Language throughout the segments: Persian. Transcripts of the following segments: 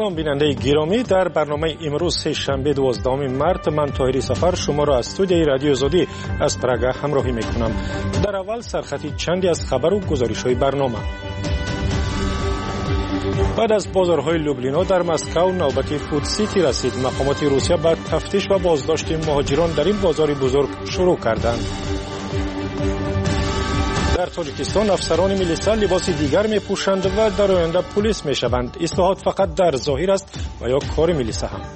سلام بیننده گرامی، در برنامه امروز سه‌شنبه 12 مارس من طاهری سفر شما را از استودیوی رادیو آزادی از پراگ همراهی میکنم. در اول سرخطی چندی از خبر و گزارش‌های برنامه. بعد از بازارهای لوبلینا در مسکو نوبت فود سیتی رسید. مقامات روسیه بعد تفتیش و بازداشت مهاجران در این بازار بزرگ شروع کردند. در تاجیکستان افسران میلیسا لباس دیگر میپوشند و در آینده پلیس میشوند. اصلاحات فقط در ظاهر است و یا کار میلیسا هم.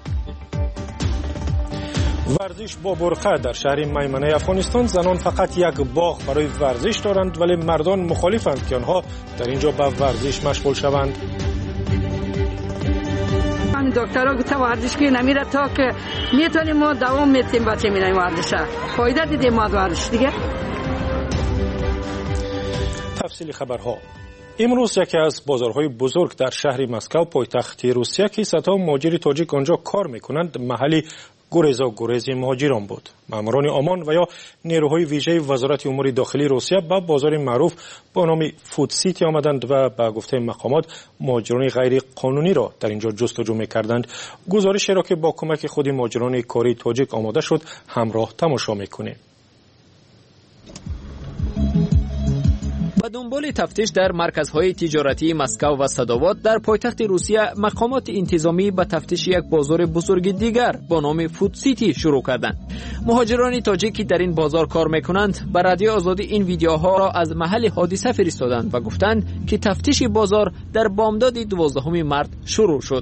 ورزش با برقه در شهر میمنه افغانستان. زنان فقط یک باغ برای ورزش دارند ولی مردان مخالفند که آنها در اینجا به ورزش مشغول شوند. دکترها گفته ورزش که نمیره تا که میتونیم ما دوام میتیم بچه میریم ورزش. فایده دیدیم ما ورزش دیگه. تفصیل خبرها. امروز یکی از بازارهای بزرگ در شهر مسکو پایتخت روسیه که صدها مهاجر تاجیک آنجا کار میکنند محلی گریز مهاجران بود. ماموران امان و یا نیروهای ویژه وزارت امور داخلی روسیه به بازار معروف با نام فود سیتی آمدند و به گفته مقامات مهاجران غیر قانونی را در اینجا جستجو میکردند. گزارشی را که با کمک خود مهاجران کاری تاجیک آماده شد همراه تماشا میکنیم. با دنبال تفتیش در مرکزهای تجارتی مسکو و ساداوات در پایتخت روسیه، مقامات انتظامی به تفتیش یک بازار بزرگ دیگر با نام فود سیتی شروع کردند. مهاجران تاجیکی در این بازار کار میکنند به رادیو آزادی این ویدیوها را از محل حادثه فرستادند و گفتند که تفتیش بازار در بامداد 12 مارس شروع شد.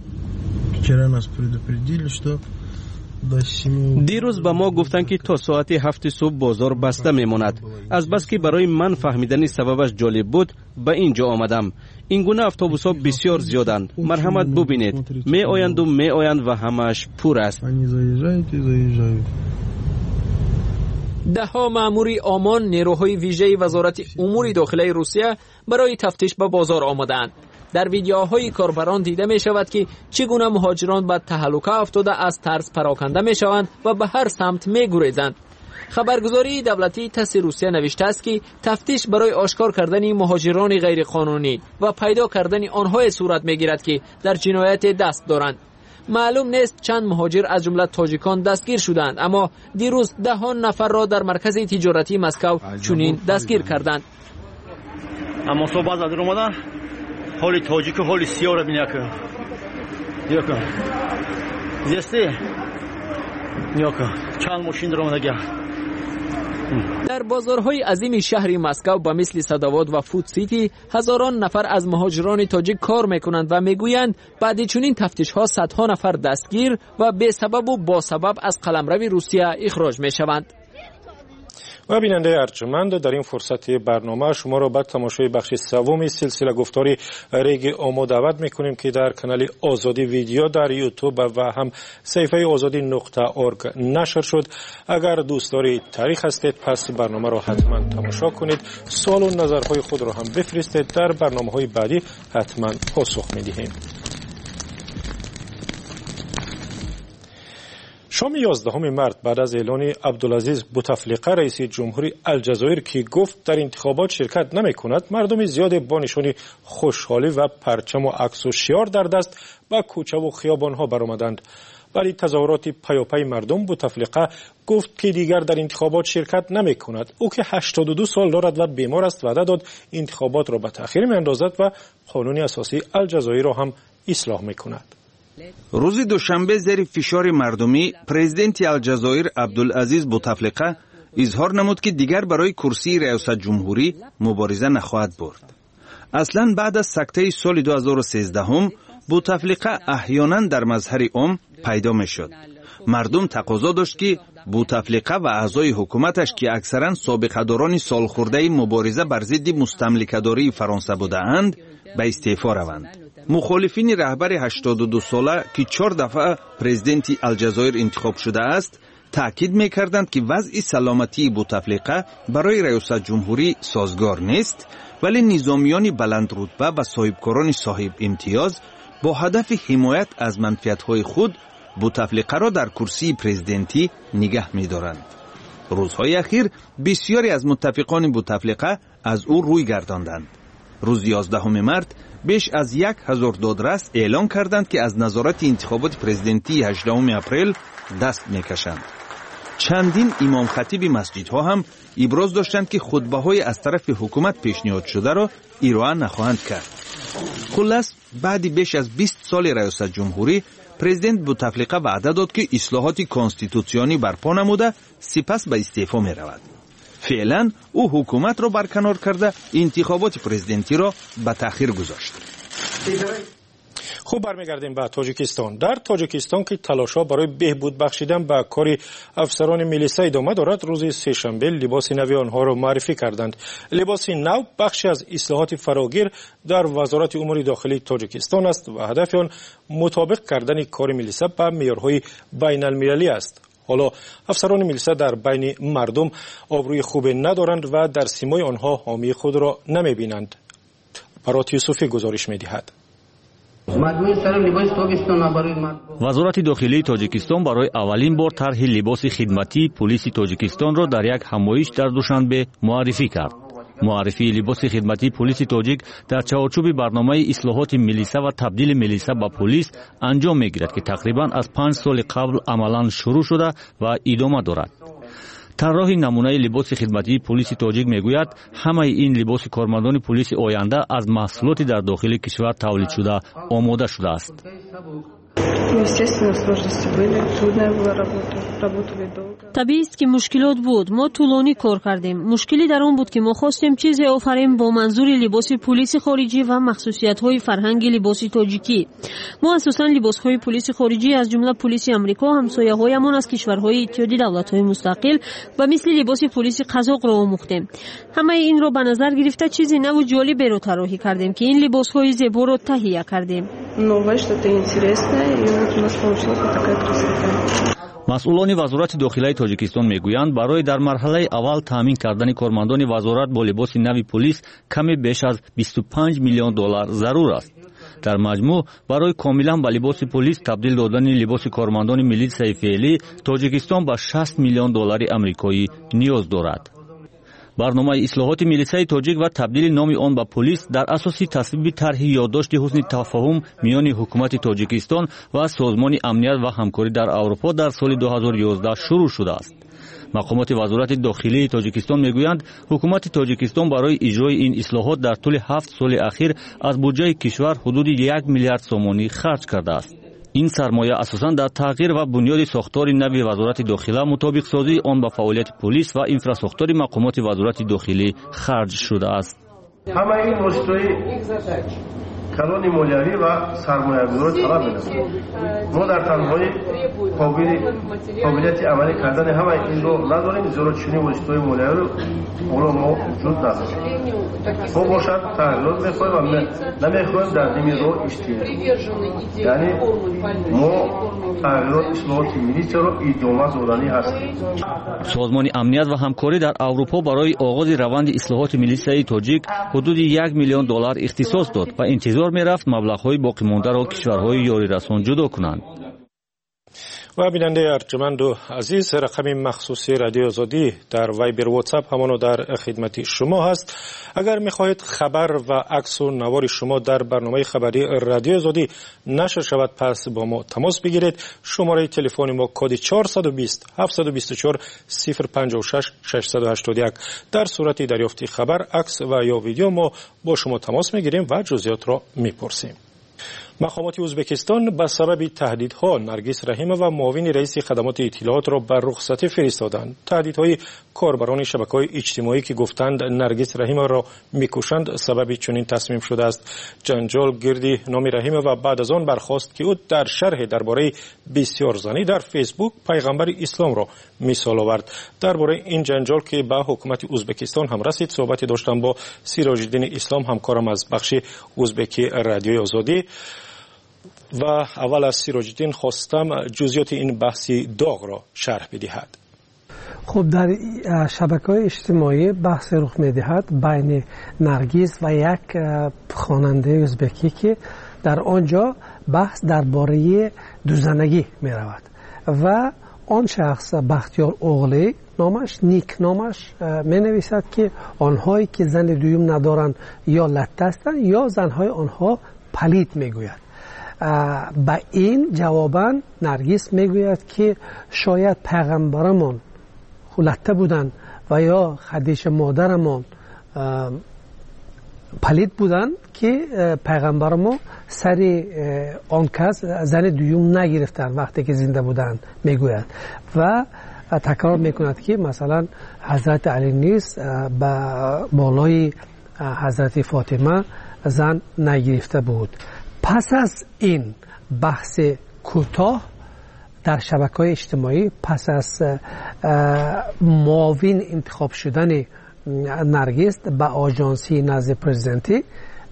دیروز به ما گفتند که تا ساعت 7 صبح بازار بسته میماند. از بس که برای من فهمیدن سببش جالب بود به اینجا آمدم. این گونه اتوبوس‌ها بسیار زیادند. مرحمت ببینید، می آیند و همش پر است. ده‌ها ماموری امان نیروهای ویژه وزارت امور داخلی روسیه برای تفتیش به بازار آمدند. در ویدیوهای کاربران دیده می شود که چگونه مهاجران به تهلکه افتاده از ترس پراکنده می شوند و به هر سمت می گریزند. خبرگزاری دولتی تاس روسیه نوشته است که تفتیش برای آشکار کردن مهاجران غیر قانونی و پیدا کردن آنها صورت می گیرد که در جنایت دست دارند. معلوم نیست چند مهاجر از جمله تاجیکان دستگیر شدند، اما دیروز دهان نفر را در مرکز تجارتی مسکو چنین دستگیر کردند. اما صبح از اومدن حالی تاجیک و حالی سیاه را بینید که زیستی چند ماشین در آمده گه. در بازارهای عظیم شهر مسکو به مثل ساداوات و فود سیتی هزاران نفر از مهاجران تاجیک کار میکنند و میگویند بعد چنین تفتیش ها صدها نفر دستگیر و به سبب و با سبب از قلمرو روسیه اخراج میشوند. و بیننده ارجمند، در این فرصت برنامه شما را به تماشای بخش سوم سلسله گفتاری ریگ آمو دعوت میکنیم که در کانال آزادی ویدیو در یوتیوب و هم صفحه azadi.org نشر شد. اگر دوستدار تاریخ هستید پس برنامه را حتما تماشا کنید. سوال و نظرهای خود را هم بفرستید، در برنامه‌های بعدی حتما پاسخ میدهیم. شام 11 مارس بعد از اعلان عبدالعزیز بوتفلیقه رئیس جمهوری الجزایر که گفت در انتخابات شرکت نمی کند، مردم زیاد با نشان خوشحالی و پرچم و عکس و شعار در دست به کوچه و خیابان ها برآمدند. برای تظاهرات پیاپی مردم بوتفلیقه گفت که دیگر در انتخابات شرکت نمی کند. او که 82 سال دارد و بیمار است وعده داد انتخابات را به تأخیر می اندازد و قانون اساسی الجزایر را هم اصلاح می کند. روز دوشنبه زیر فشار مردمی پرزیدنت الجزایر عبدالعزیز بوتفلیقه اظهار نمود که دیگر برای کرسی ریاست جمهوری مبارزه نخواهد برد. اصلا بعد از سکته سال 2013 بوتفلیقه احیانا در مظهر عام پیدا می شد. مردم تقاضا داشت که بوتفلیقه و اعضای حکومتش که اکثرا سابقه‌داران سالخورده مبارزه بر ضد مستملکه‌داری فرانسه بودند به استعفا روند. مخالفین رهبر 82 ساله که 4 دفعه پرزیدنت الجزایر انتخاب شده است تأکید می‌کردند که وضع سلامتی بوتفلیقه برای ریاست جمهوری سازگار نیست، ولی نظامیان بلند رتبه و صاحبکاران صاحب امتیاز با هدف حمایت از منفعت‌های خود بوتفلیقه را در کرسی پرزیدنتی نگه می‌دارند. روزهای اخیر بسیاری از متفقان بوتفلیقه از او روی گرداندند. روز 11 مارس بیش از 1000 دادرس اعلان کردند که از نظارت انتخابات پرزیدنتی 18 اپریل دست میکشند. چندین امام خطیب مسجدها هم ابراز داشتند که خطبه‌های از طرف حکومت پیشنهاد شده را اجرا نخواهند کرد. خلاص بعد بیش از 20 سال ریاست جمهوری پرزیدنت بوتفلیقه وعده داد که اصلاحات کنستیتوسیونی برپا نموده سپس به استعفا می رود. فعلا او حکومت را برکنار کرده انتخابات پرزیدنتی را به تأخیر گذاشت. خوب برمیگردیم به تاجیکستان. در تاجیکستان که تلاش‌ها برای بهبود بخشیدن به کار افسران میلیسا ادامه دارد، روز سه‌شنبه لباس نو آنها را معرفی کردند. لباس نو بخشی از اصلاحات فراگیر در وزارت امور داخلی تاجیکستان است و هدف آن مطابق کردن کار میلیسا به معیارهای بین المللی است. حالا افسران میلیسا در بین مردم آبروی خوب ندارند و در سیمای آنها حامی خود را نمی‌بینند. برات یوسفی گزارش می‌دهد. وزارت داخلی تاجیکستان برای اولین بار طرح لباس خدمتی پلیس تاجیکستان را در یک همایش در دوشنبه معرفی کرد. معرفی لباس خدمتی پلیس تاجیک در چارچوب برنامه اصلاحات میلیسا و تبدیل میلیسا به پلیس انجام میگیرد که تقریبا از 5 سال قبل عملاً شروع شده و ادامه دارد. طراح نمونه لباس خدمتی پلیس تاجیک میگوید همه این لباس کارمندان پلیس آینده از محصولات در داخل کشور تولید شده آماده شده است. طبیعی است که مشکلات بود. ما طولانی کار کردیم. مشکلی در آن بود که ما خواستیم چیزی آفریم با منظور لباس پلیس خارجی و مخصوصیت‌های فرهنگی لباس تاجیکی. ما اساساً لباس‌های پلیس خارجی از جمله پلیس آمریکا، همسایه‌هایمان از کشورهای اتحادیه دولت‌های مستقل و مثل لباس پلیس قزاق را آموختیم. همه این را به نظر گرفته چیزی نو و جالب را طراحی کردیم که این لباس‌های زیبا را تهیه کردیم. مسئولان وزارت داخلی تاجیکستان میگویند برای در مرحله اول تامین کردن کارمندان وزارت با لباس نو پلیس کمی بیش از 25 میلیون دلار ضرور است. در مجموع برای کاملا به لباس پلیس تبدیل دادن لباس کارمندان میلیسای فعلی تاجیکستان به 60 میلیون دلار آمریکایی نیاز دارد. برنامه اصلاحات میلیسای تاجیک و تبدیل نام آن به پلیس در اساس تصویب طرح یادداشت حسن تفاهم میان حکومت تاجیکستان و سازمان امنیت و همکاری در اروپا در سال 2011 شروع شده است. مقامات وزارت داخلی تاجیکستان میگویند حکومت تاجیکستان برای اجرای این اصلاحات در طول 7 سال اخیر از بودجه کشور حدود 1 میلیارد سومانی خرج کرده است. این سرمایه اساساً در تغییر و بنیاد ساختار نو وزارت داخلی مطابق سازی آن با فعالیت پلیس و انفراستراکچور مقامات وزارت داخلی خرج شده است. همه این مشتری کلان مالیوی و سرمایه‌گذاری طلب می‌کنند. ما در تنهایی قابلیت عملی کردن همه این رو نداریم، زیرا چنین مشتری مالیوی رو ما وجود نداریم. ما باشد تغییرات می‌خواهیم و نمی‌خواهیم در نمی رو اشتباه. یعنی ما تغییرات اصلاحات میلیسا رو ادامه دادنی هستیم. سازمان امنیت و همکاری در اروپا برای آغاز روند اصلاحات میلیسای تاجیک حدود 1 میلیون دلار اختصاص داد و انتظار می‌رفت مبلغ‌های باقی مانده را کشورهای یاری رسان جدا کنند. و بیننده ارجمند و عزیز، رقم مخصوصی رادیو آزادی در وایبر واتساپ همانو در خدمت شما هست. اگر میخواهید خبر و عکس و نوار شما در برنامه خبری رادیو آزادی نشر شود، پس با ما تماس بگیرید. شماره تلفن ما کد 420 724 056 681. در صورت دریافت خبر، عکس و یا ویدیو ما با شما تماس میگیریم و جزئیات را میپرسیم. مقامات ازبکستان به سبب تهدیدها نرگس رحیمه و معاون رئیس خدمات اطلاعات را بر رخصتی فرستادند. تهدیدهای کاربران شبکه‌های اجتماعی که گفتند نرگس رحیمه را میکشند سبب چنین تصمیم شده است. جنجال گردی نام رحیمه و بعد از آن برخاست که او در شرح درباره بسیار زنی در فیسبوک پیغمبر اسلام را مثال آورد. درباره این جنجال که به حکومت ازبکستان هم رسید صحبتی داشتم با سیراج الدین اسلام، همکارم از بخش ازبکی رادیوی آزادی. و اول از سیراج الدین خواستم جزئیات این بحثی داغ را شرح بدهد. خب در شبکه‌های اجتماعی بحث رخ می‌دهد بین نرگس و یک خواننده ازبکی که در آنجا بحث درباره دوزنگی می‌رود و آن شخص بختیار اوغلی نامش، نیک نامش می نویسد که آنهایی که زن دوم ندارند یا لطه هستند یا زنهای آنها پلید می گوید. با این جواباً نرگس می گوید که شاید پیغمبرمان لطه بودند و یا خدیجه مادرمان پلید بودند که پیغمبر ما سر آن کس زن دوم نگرفتند وقتی که زنده بودند میگوید و تکرار میکند که مثلا حضرت علی نیست با بالای حضرت فاطمه زن نگرفته بود. پس از این بحث کوتاه در شبکه‌های اجتماعی، پس از معاون انتخاب شدن نرگس به آژانسی نزد پرزیدنتی،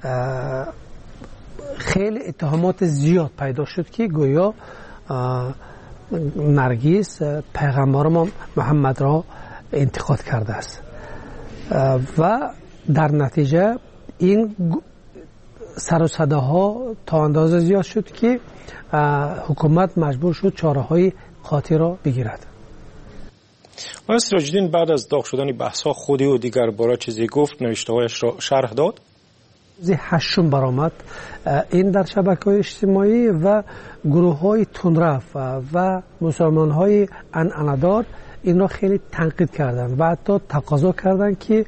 خیلی اتهامات زیاد پیدا شد که گویا نرگس پیغمبر ما محمد را انتقاد کرده است و در نتیجه این سر و صداها تا اندازه زیاد شد که حکومت مجبور شد چاره‌های قاطع را بگیرد. و سراج‌الدین بعد از داغ شدن بحث‌ها خودی و دیگر باره چیزی گفت، نوشته‌هایش را شرح داد. هشتم برآمد این در شبکه‌های اجتماعی و گروه‌های تندرو و مسلمان‌های عنعنه‌دار این را خیلی تنقید کردند و حتی تقاضا کردند که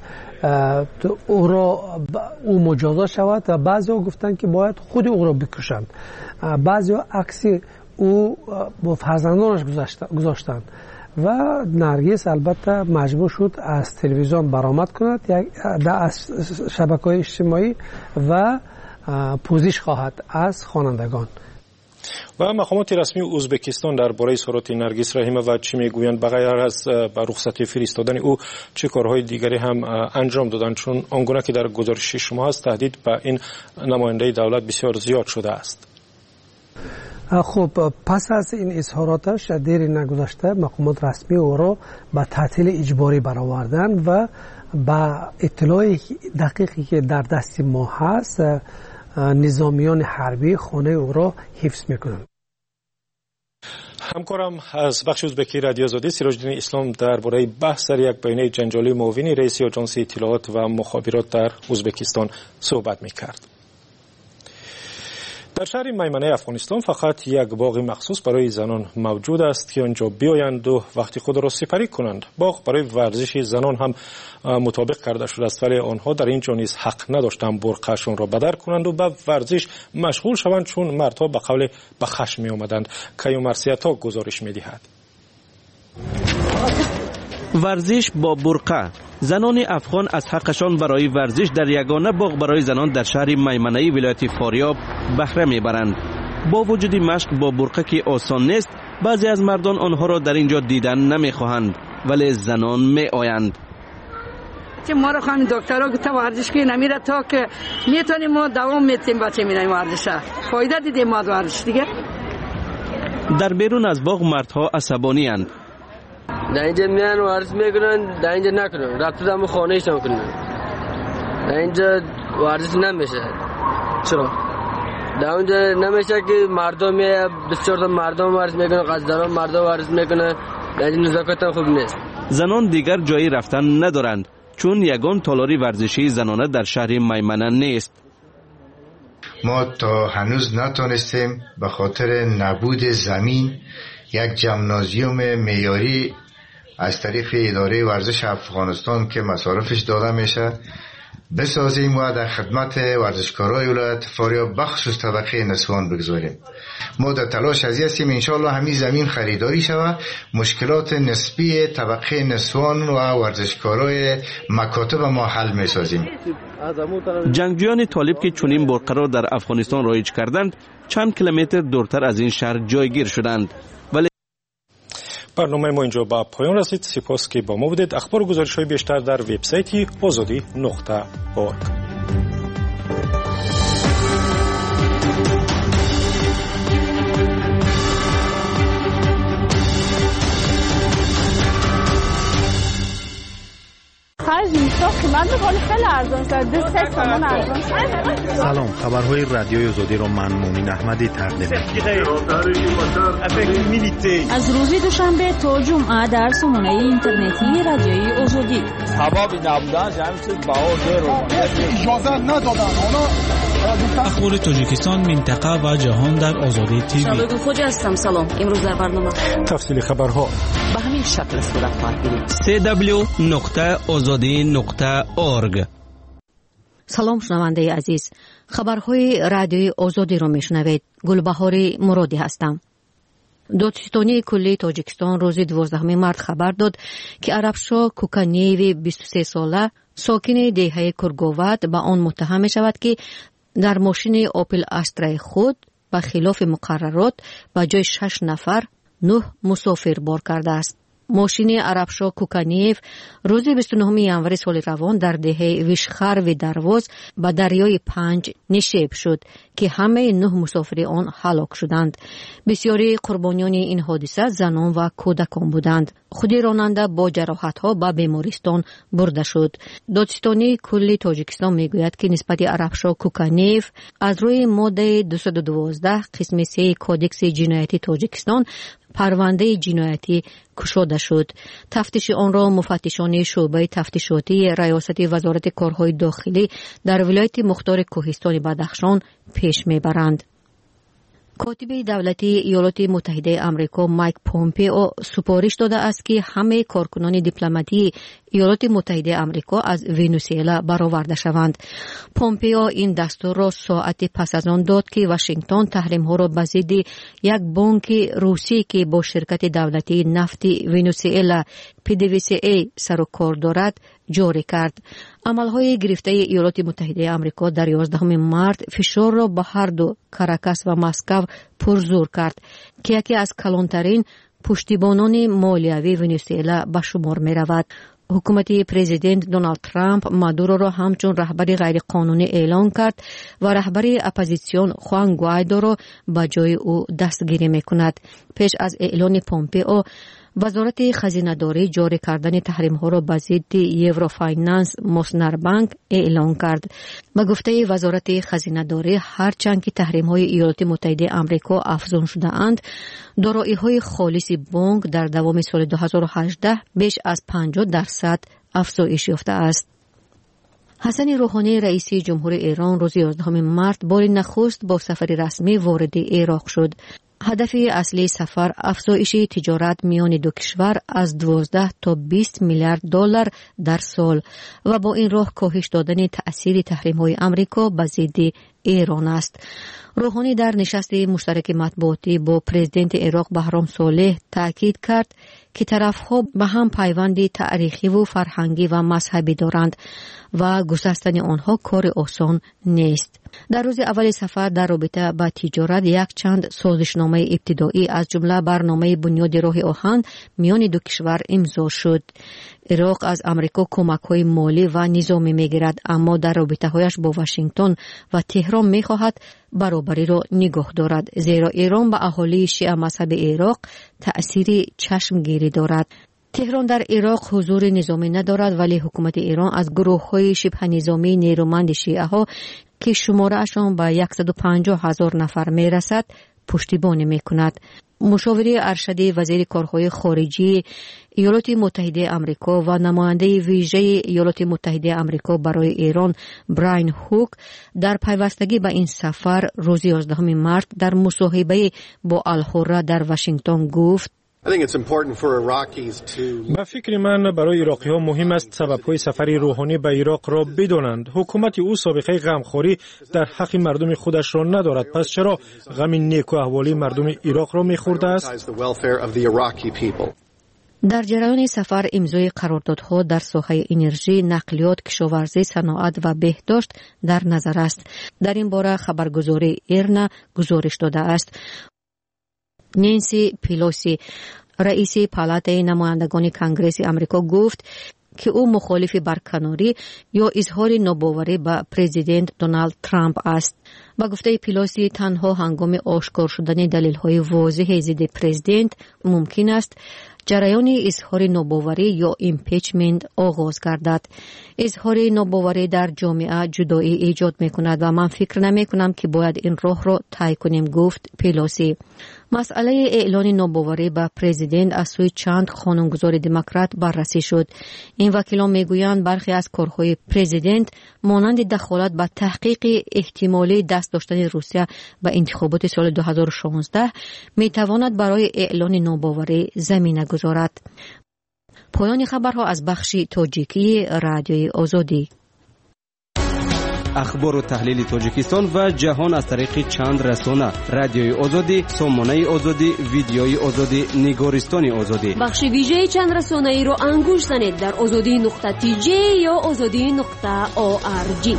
او مجازات شود و بعضی ها گفتند که باید خود او را بکشند. بعضی ها عکس او با فرزندانش گذاشتند و نرگس البته مجبور شد از تلویزیون برآمد کند، از شبکه‌های اجتماعی و پوزش خواهد از خوانندگان. و مقامات رسمی ازبکستان درباره اظهارات نرگس رحیمه و چی میگویند؟ بغیر از به رخصتی فرستادن او چه کارهای دیگری هم انجام دادند؟ چون آنگونه که در گزارش شما هست تهدید به این نماینده دولت بسیار زیاد شده است. خب پس از این اظهاراتش دیری نگذشته مقامات رسمی او را به تعطیل اجباری برآوردند و با اطلاع دقیقی که در دست ما هست نظامیان حربی خانه او را حفظ میکنند. همکارم از بخش ازبکی رادیو آزادی سراج‌الدین اسلام درباره بحث در یک بیانیه جنجالی معاون رئیس آژانس اطلاعات و مخابرات در ازبکستان صحبت میکرد. در شهر میمنه افغانستان فقط یک باغ مخصوص برای زنان موجود است که آنجا بیایند و وقتی خود را سپری کنند. باغ برای ورزش زنان هم مطابق کرده شده است، ولی آنها در اینجا نیز حق نداشتند برقعشان را بدر کنند و به ورزش مشغول شوند، چون مردها به قول به خشم می آمدند. کیومرثیتا گزارش می دهد. ورزش با برقع. زنان افغان از حقشان برای ورزش در یگانه باغ برای زنان در شهر میمنه ولایت فاریاب بهره میبرند. با وجود مشق با برقع که آسان نیست، بعضی از مردان آنها را در اینجا دیدن نمیخواهند، ولی زنان می آیند. ما رو خانم دکترها گفته ورزش که نمیره تا که میتونیم ما دوام میتیم بچه میریم ورزش. فایده دیدیم ما ورزش دیگه. در بیرون از باغ مردها عصبانی اند. در اینجا میان ورزش میکنن، در اینجا نکنن، رفت دم خانه ایشان کنن. در اینجا ورزش نمیشه. چرا؟ در اونجا نمیشه که مردم بسیار تا مردم ورزش میکنن، قصدران مردم ورزش میکنن. در اینجا نزاکت خوب نیست. زنان دیگر جایی رفتن ندارند، چون یگان تالاری ورزشی زنانه در شهر میمنه نیست. ما تا هنوز نتونستیم به خاطر نبود زمین یک جمنازیوم معیاری از طریق اداره ورزش افغانستان که مصارفش داده میشه بسازیم و در خدمت ورزشکارای ولایت فاریاب بخصوص طبقه نسوان بگذاریم. ما در تلاش از هستیم انشاءالله همین زمین خریداری شود، مشکلات نسبی طبقه نسوان و ورزشکارای مکاتب ما حل میسازیم. جنگجویان طالب که چنین برقع را در افغانستان رایج کردند چند کیلومتر دورتر از این شهر جایگیر شدند. ولی برنامه ما اینجا به پایان رسید. سپاس که با ما بودید. اخبار و گزارش‌های بیشتر در وبسایت azadi.org. خرج میشه خیلی خیلی ارزان شد 3 تومان ارزان شد. سلام، خبرهای رادیوی آزادی رو من مومن احمدی تقدیم می‌کنم. از روز دوشنبه تا جمعه در سامانه اینترنتی رادیوی آزادی. سبب نبودن جمعیت باور اجازه ندادن. اخبار تاجیکستان، منطقه و جهان در آزادی تیوی. شبکه خوج هستم. سلام. امروز در برنامه تفصیل خبرها به همین شکل صورت خواهد گرفت. www.azadi.org. سلام شنونده عزیز، خبرهای رادیوی آزادی را میشنوید. گلبهار مرادی هستم. دادستانی کلی تاجیکستان روز 12 مارس خبر داد که عربشاه کوکانیوی 23 ساله ساکن دهه کرگووت به آن متهم می شود که در ماشین اوپل استرای خود به خلاف مقررات به جای 6 نفر 9 مسافر بار کرده است. ماشین عربشاه کوکانیف روز 29 ژانویه سال روان در دهه ویشخر و درواز به دریای 5 نشیب شد که همه 9 مسافر آن هلاک شدند. بسیاری قربانیان این حادثه زنان و کودکان بودند. خود راننده با جراحت‌ها به بیمارستان برده شد. دادستانی کلی تاجیکستان میگوید که نسبت عربشاه کوکانیف از روی ماده 212 قسم 3 کودکس جنایتی تاجیکستان پرونده جنایتی گشوده شد. تفتیش آن را مفتشان شعبه تفتیشاتی ریاست وزارت کارهای داخلی در ولایت مختار کوهستان بدخشان پیش میبرند. کاتب دولتی ایالات متحده آمریکا مایک پومپئو سپارش داده است که همه کارکنان دیپلماتی ایالات متحده آمریکا از ونزوئلا برآورده شوند. پومپئو این دستور را ساعت پس از آن داد که واشنگتن تحریم‌ها را به ضد یک بانک روسی که با شرکت دولتی نفت ونزوئلا PDVSA سر و کار دارد جاری کرد. عملهای گرفته ایالات متحده آمریکا در 11 مارس فشار را به هر دو کاراکاس و مسکو پرزور کرد که یکی از کلانترین پشتیبانان مالیوی ونزوئلا به شمار می رود. حکومت پرزیدنت دونالد ترامپ مادورو را همچون رهبر غیر قانونی اعلان کرد و رهبر اپوزیسیون خوان گوایدو را به جای او دستگیری می کند. پیش از اعلان پومپئو وزارت خزینه‌داری جاری کردن تحریم‌ها را به ضد یوروفایننس موسنر بانک اعلان کرد. به گفته وزارت خزینه‌داری هرچند که تحریم‌های ایالات متحده آمریکا افزون شده اند، دارایی‌های خالص بانک در دوام سال 2018 بیش از 50% افزایش یافته است. حسن روحانی رئیس جمهور ایران روز 11 مارس بار نخست با سفر رسمی وارد عراق شد. هدف اصلی سفر افزایش تجارت میان دو کشور از 12 تا 20 میلیارد دلار در سال و با این راه کاهش دادن تأثیر تحریم‌های آمریکا به ضد ایران است. روحانی در نشست مشترک مطبوعاتی با پرزیدنت عراق بهرام صالح تاکید کرد که طرف‌ها به هم پیوند تاریخی و فرهنگی و مذهبی دارند و گسستن آنها کار آسان نیست. در روز اول سفر در رابطه با تجارت یک چند سازشنامه ابتدایی از جمله برنامه بنیاد راه آهن میان دو کشور امضا شد. عراق از آمریکا کمک‌های مالی و نظامی می‌گیرد، اما در رابطه‌هایش با واشنگتن و تهران می‌خواهد برابری را نگاه دارد، زیرا ایران به اهالی شیعه مذهب عراق تأثیر چشمگیری دارد. تهران در عراق حضور نظامی ندارد، ولی حکومت ایران از گروه‌های شبه نظامی نیرومند شیعه‌ها که شماره‌شان به 150,000 نفر می‌رسد پشتیبانی می‌کند. مشاور ارشد وزیر کارهای خارجی ایالات متحده آمریکا و نماینده ویژه ایالات متحده آمریکا برای ایران براین هوک در پیوستگی به این سفر روز 11 مارس در مصاحبه با الحره در واشنگتن گفت: به فکر من برای عراقی‌ها مهم است سبب‌های سفر روحانی به عراق را بدانند. حکومت او سابقه غمخواری در حق مردم خودش را ندارد، پس چرا غم نیک و احوالی مردم عراق را می‌خورده است؟ در جریان سفر امضای قراردادها در ساحه انرژی، نقلیات، کشاورزی، صنعت و بهداشت در نظر است. در این باره خبرگزاری ایرنا گزارش داده است. نانسی پیلوسی رئیس پالاتای نمایندگان کنگره آمریکا گفت که او مخالف برکناری یا اظهار ناباوری به پرزیدنت دونالد ترامپ است. با گفته پیلوسی تنها هنگام آشکار شدن دلیل‌های واضح ضد پرزیدنت ممکن است جریان اظهار ناباوری یا ایمپیچمنت آغاز گردد. اظهار ناباوری در جامعه جدایی ایجاد میکند و من فکر نمی کنم که باید این راه را طی کنیم، گفت پلوسی. مسئله اعلان ناباوری به پرزیدنت از سوی چند قانونگذار دموکرات بررسی شد. این وکیلان میگویند برخی از کارهای پرزیدنت مانند دخالت به تحقیق احتمالی دست داشتن روسیه به انتخابات سال 2016 میتواند برای اعلان ناباوری زمینه گذارد. پایان خبرها از بخش تاجیکی رادیوی آزادی. اخبار و تحلیل تاجیکستان و جهان از طریق چند رسانه: رادیوی آزادی، سامانه آزادی، ویدیوی آزادی، نگارستان آزادی. بخش ویژه چند رسانه ای رو انگوش زنید در azadi.tj یا azadi.org.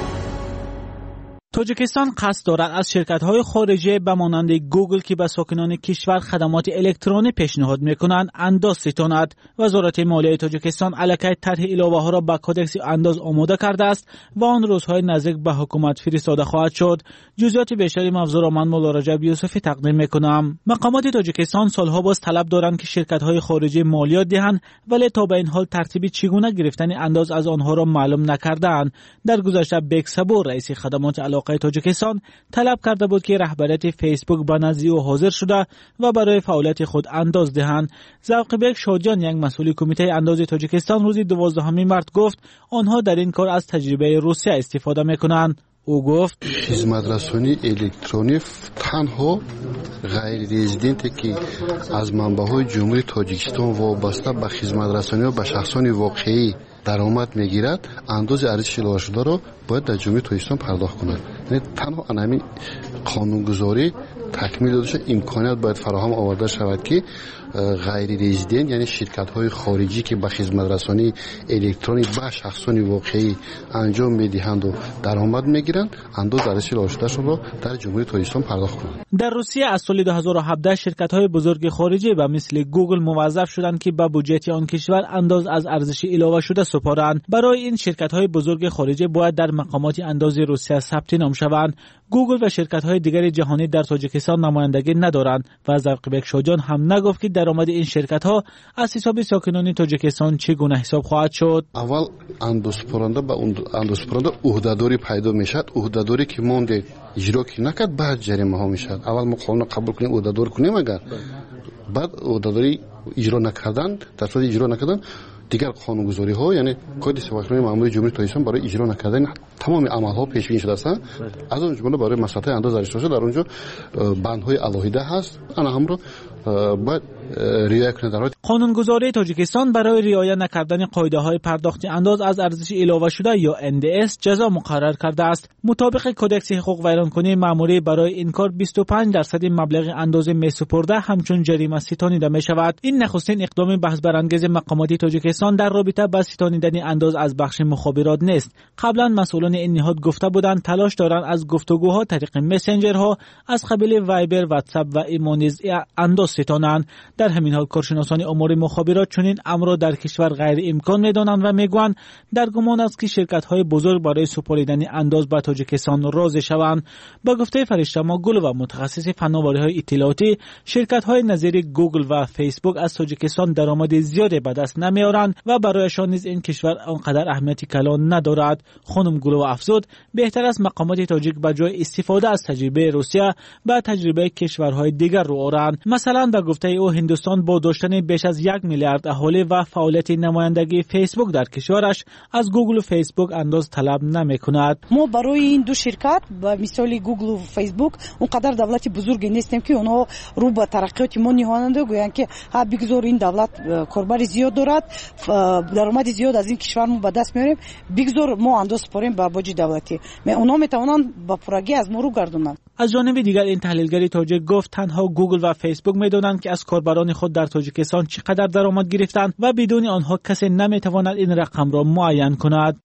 تاجیکستان قصد دارد از شرکت‌های خارجی به مانند گوگل که به ساکنان کشور خدمات الکترونی پیشنهاد می‌کنند انداز ستاند. وزارت مالیه تاجیکستان علیه طرح علاوه‌ها را به کدکس انداز آماده کرده است و آن روزهای نزدیک به حکومت فرستاده خواهد شد. جزئیات بیشتری موضوع را من مولا رجب یوسفی تقدیم می‌کنم. مقامات تاجیکستان سالها باز طلب دارند که شرکت‌های خارجی مالیات دهند، ولی تا به این حال ترتیب چگونه گرفتن انداز از آنها را معلوم نکردند. در گذشته بیگ صبور رئیس خدمات علاقه تاجیکستان طلب کرده بود که رهبریت فیسبوک به نزد او حاضر شده و برای فعالیت خود انداز دهند. ذوقبک شادیان، یک مسئول کمیته انداز تاجیکستان، روز 12 مارس گفت آنها در این کار از تجربه روسیه استفاده میکنند. او گفت خدمترسانی الکترونی تنها غیر رزیدنتی که از منبع‌های جمهوری تاجیکستان وابسته به خدمترسانی و به شخصان واقعی درآمد میگیرد، انداز ارزش اضافه شده را باید در جمهوری تاجیکستان پرداخت کند. یعنی تنها همین قانونگذاری تکمیل داده شد، امکانیت باید فراهم آورده شود که غیر رزیدنت یعنی شرکت‌های خارجی که به خدمت رسانی الکترونی به شخصان واقعی انجام می‌دهند و درآمد می‌گیرند، انداز ارزش اضافه را در جمهوری تاجیکستان پرداخت کنند. در روسیه از سال 2017 شرکت‌های بزرگ خارجی به مثل گوگل موظف شدند که به بودجه آن کشور انداز از ارزش علاوه شده سپارند. برای این شرکت‌های بزرگ خارجی باید در مقامات انداز روسیه ثبت نام شوند. گوگل و شرکت‌های دیگر جهانی در تاجیکستان نمایندگی ندارند و ذوقبک شاجان هم نگفت که درآمد این شرکت‌ها از حساب ساکنان تاجیکستان چگونه حساب خواهد شد. اول اندازپرنده به اندازپرنده عهده‌داری پیدا میشد. عهده‌داری که مونده اجرا کی نکرد بعد جریمه ها میشد. اول ما قانون قبول کنیم عهده‌دار کنیم، اگر بعد عهده‌داری اجرا نکردن، در صورت اجرا نکردن دیگر قانونگذاری ها یعنی کد سواکنی معمولی جمهوری تاجیکستان برای اجرا نکردن تمام عمل ها پیش بینی شده است. از اون جمله برای مساله انداز ارزش در اونجا بندهای علاهیده هست، آن هم رو باید رعایت کنند. قانونگذاری تاجیکستان برای رعایت نکردن قاعده‌های پرداخت انداز از ارزش اضافه شده یا NDS جزا مقرر کرده است. مطابق کدکس حقوق ویرانکنی مأموری برای این کار 25% مبلغ اندازه میسپرده همچون جریمه ستانیده می شود. این نخستین اقدام بحث برانگیز مقامات تاجیکستان در رابطه با ستانیدن انداز از بخش مخابرات نیست. قبلا مسئولان این نهاد گفته بودند تلاش دارند از گفتگوها طریق مسنجرها از قبیل وایبر، واتساپ و ایمونیز انداز ستانند. در همین حال کارشناسان امور مخابرات چنین امر را در کشور غیر امکان می‌دانند و میگویند در گمان است که شرکت‌های بزرگ برای سپاریدن انداز به تاجیکستان راضی شوند. با گفته فرشته گل و متخصص فناوری‌های اطلاعاتی، شرکت‌های نظیر گوگل و فیسبوک از تاجیکستان درآمد زیادی به دست نمی‌آورند و برایشان نیز این کشور آنقدر اهمیت کلان ندارد. خانم گل افزود بهتر است مقامات تاجیک به جای استفاده از تجربه روسیه به تجربه کشورهای دیگر رو آورند. مثلا به گفته او هندوستان با داشتن بیش از 1 میلیارد اهالی و فعالیت نمایندگی فیسبوک در کشورش از گوگل و فیسبوک انداز طلب نمی‌کند. ما برای این دو شرکت به مثال گوگل و فیسبوک اونقدر دولت بزرگی نیستیم که اونها رو به ترقیات ما نهاننده گویند که ها بگذار این دولت کاربر زیاد دارد، درآمد زیاد از این کشور ما به دست میاریم، بگذار ما انداز سپاریم به باج دولتی. اونها میتوانند با پروژه از ما رو گردونند. از جانب دیگر این تحلیلگری تاجیک گفت تنها گوگل و فیسبوک میدونند که از کاربران خود در تاجیکستان چقدر درآمد گرفتند و بدون آنها کسی نمیتواند این رقم را معین کند.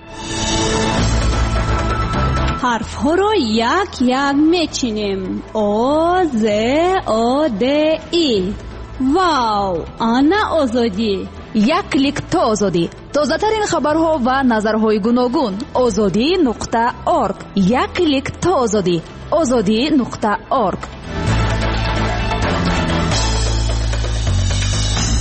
حرف ها را یک یک میچینیم. او ز او د ای. واو، آنا آزادی. یک کلیک تا آزادی. تازه ترین خبرها و نظرهای گوناگون. azadi.org. یک کلیک تا آزادی. azadi.org.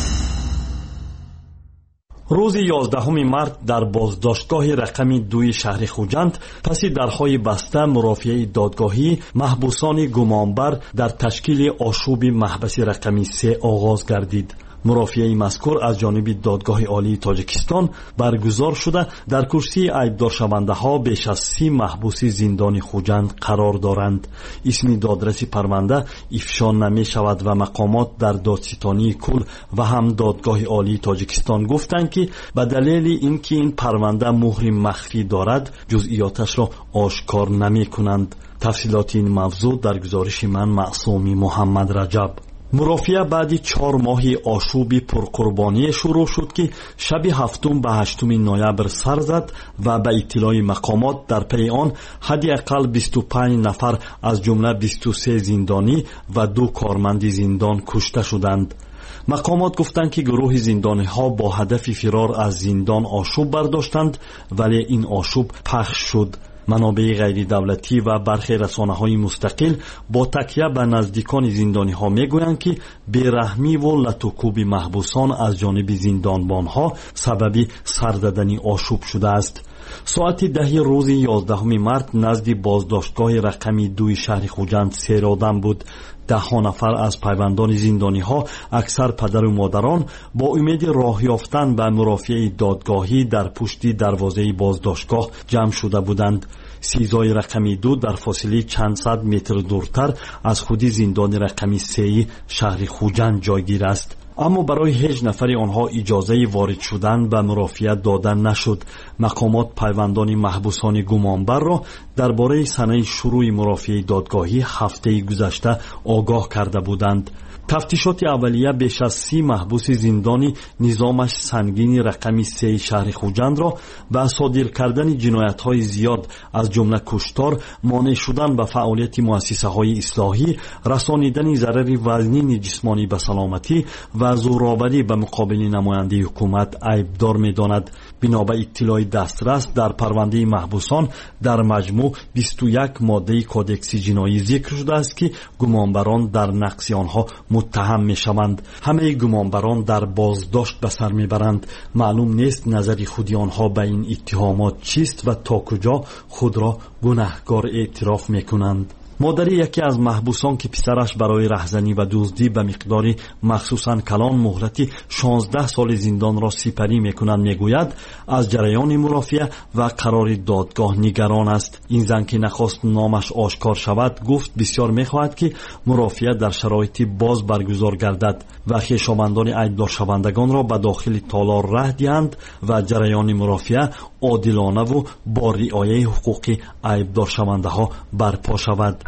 روز 11 مارت در بازداشتگاه رقم 2 شهر خوجند پس درهای بسته مرافعه دادگاهی محبوسان گمانبر در تشکیل آشوب محبس رقم 3 آغاز گردید. مرافعه مذکور از جانب دادگاه عالی تاجیکستان برگزار شده در کرسی عیبدارشونده ها بیش از 30 محبوس زندان خوجند قرار دارند. اسم دادرس پرونده افشا نمی شود و مقامات در دادستانی کل و هم دادگاه عالی تاجیکستان گفتند که به دلیل اینکه این پرونده مهر مخفی دارد جزئیاتش را آشکار نمی کنند. تفصیلات این موضوع در گزارش من معصومی محمد رجب. مرافعه بعد 4 ماه آشوب پرقربانی شروع شد که شب 7 به 8 نوامبر سر زد و به اطلاع مقامات در پی آن حداقل 25 نفر از جمله 23 زندانی و 2 کارمند زندان کشته شدند. مقامات گفتند که گروه زندانی ها با هدف فرار از زندان آشوب برداشتند ولی این آشوب پخش شد. منابع غیر دولتی و برخی رسانه‌های مستقل با تکیه به نزدیکان زندانی‌ها می‌گویند که بی‌رحمی و لطوکوب محبوسان از جانب زندانبان‌ها سبب سر دادن آشوب شده است. ساعت 10 روز 11 مارت نزد بازداشتگاه رقم 2 شهر خوجند سیر آدم بود. 10 نفر از پیوندان زندانی ها اکثر پدر و مادران با امید راه یافتن به مرافعه دادگاهی در پشت دروازه بازداشتگاه جمع شده بودند. سیزای رقم 2 در فاصله چند صد متر دورتر از خود زندان رقم 3 شهر خوجند جایگیر است. اما برای هیچ نفر آنها اجازه وارد شدن به مرافعه داده نشد. مقامات پیوندان محبوسان گمانبر را درباره سنه شروع مرافعه دادگاهی هفته گذشته آگاه کرده بودند. تفتیشات اولیه بیش از 30 محبوس زندانی نظامش سنگین رقم 3 شهر خوجند را به صادر کردن جنایت‌های زیاد از جمله کشتار، مانع شدن به فعالیت مؤسسه‌های اصلاحی، رسانیدن ضرر وزنی جسمانی به سلامتی و زورآوری به مقابل نماینده حکومت عیبدار می‌داند. بنا به اطلاع دسترس در پرونده محبوسان در مجموع 21 ماده کودکس جنایی ذکر شده است که گمانبران در نقض آنها متهم میشوند. همه گمانبران در بازداشت به سر میبرند. معلوم نیست نظر خود آنها به این اتهامات چیست و تا کجا خود را گناهکار اعتراف میکنند. مادر یکی از محبوسان که پسرش برای رهزنی و دزدی به مقدار مخصوصاً کلان مهلت 16 سال زندان را سپری میکنند میگوید از جریان مرافعه و قرار دادگاه نگران است. این زن که نخواست نامش آشکار شود گفت بسیار میخواهد که مرافعه در شرایط باز برگزار گردد و خویشاوندان عیبدارشوندگان را به داخل تالار ره دهند و جریان مرافعه عادلانه و با رعایت حقوق عیبدارشونده ها برپا شود.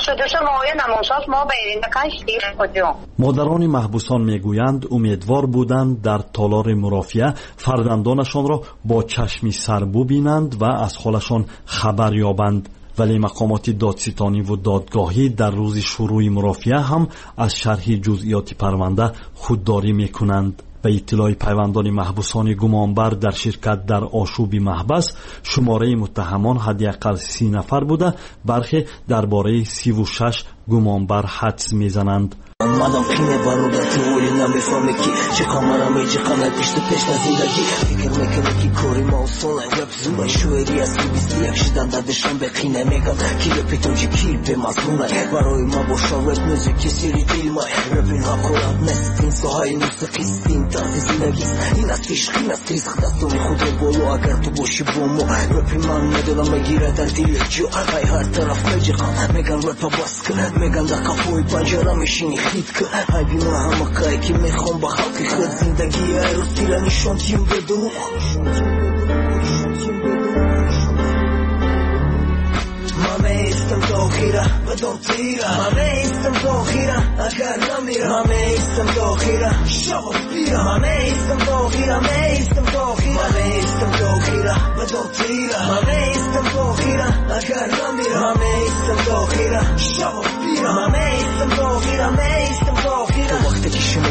مادران محبوسان میگویند امیدوار بودند در تالار مرافعه فرزندانشان را با چشم سربو بینند و از حالشان خبر یابند، ولی مقامات دادستانی و دادگاهی در روز شروع مرافعه هم از شرح جزئیات پرونده خودداری میکنند. به اطلاع پیوندان محبوسان گمانبر در شرکت در آشوب محبس شماره متهمان حداقل 30 نفر بوده، برخی درباره 36 گمانبر حدس میزنند. اومدم خونه برادر توری نمیفهمه که چه کامرم ایجی قنه پیشت پیش نزندگی فکر میکنه که کاری ما اصولا رب زونه شویری از که 21 شدن دردشم به قینه میگم که رپی توجی کیل به مزمونه برای ما باشا رپ موزیکی سیری دیل مای رپین ها کورات نست این سوهای موسیقی سین تازی زندگیست این از فیشق این از ریسق دستونی خود رو بولو اگر تو باشی بومو رپی من ندارم بگیره در دیل جو های هر طرف میجقم میگن رپا بس کن میگن در کافوی پنجره میشینی خید که های بینا همه کایی که میخوام با خلقی خود زندگی ایروز تیرانیشون تیم بدو مامه استم داخیره بدون تیره مامه استم داخیره اگر نمیره مامه استم داخیره شبا بیره مامه استم داخیره مامه استم داخیره مامه استم داخیره بدون تیره مامه استم داخیره اگر نمیره مامه استم داخیره شبا بیره مامه استم داخیره مامه استم داخیره تو وقتی که شما زنده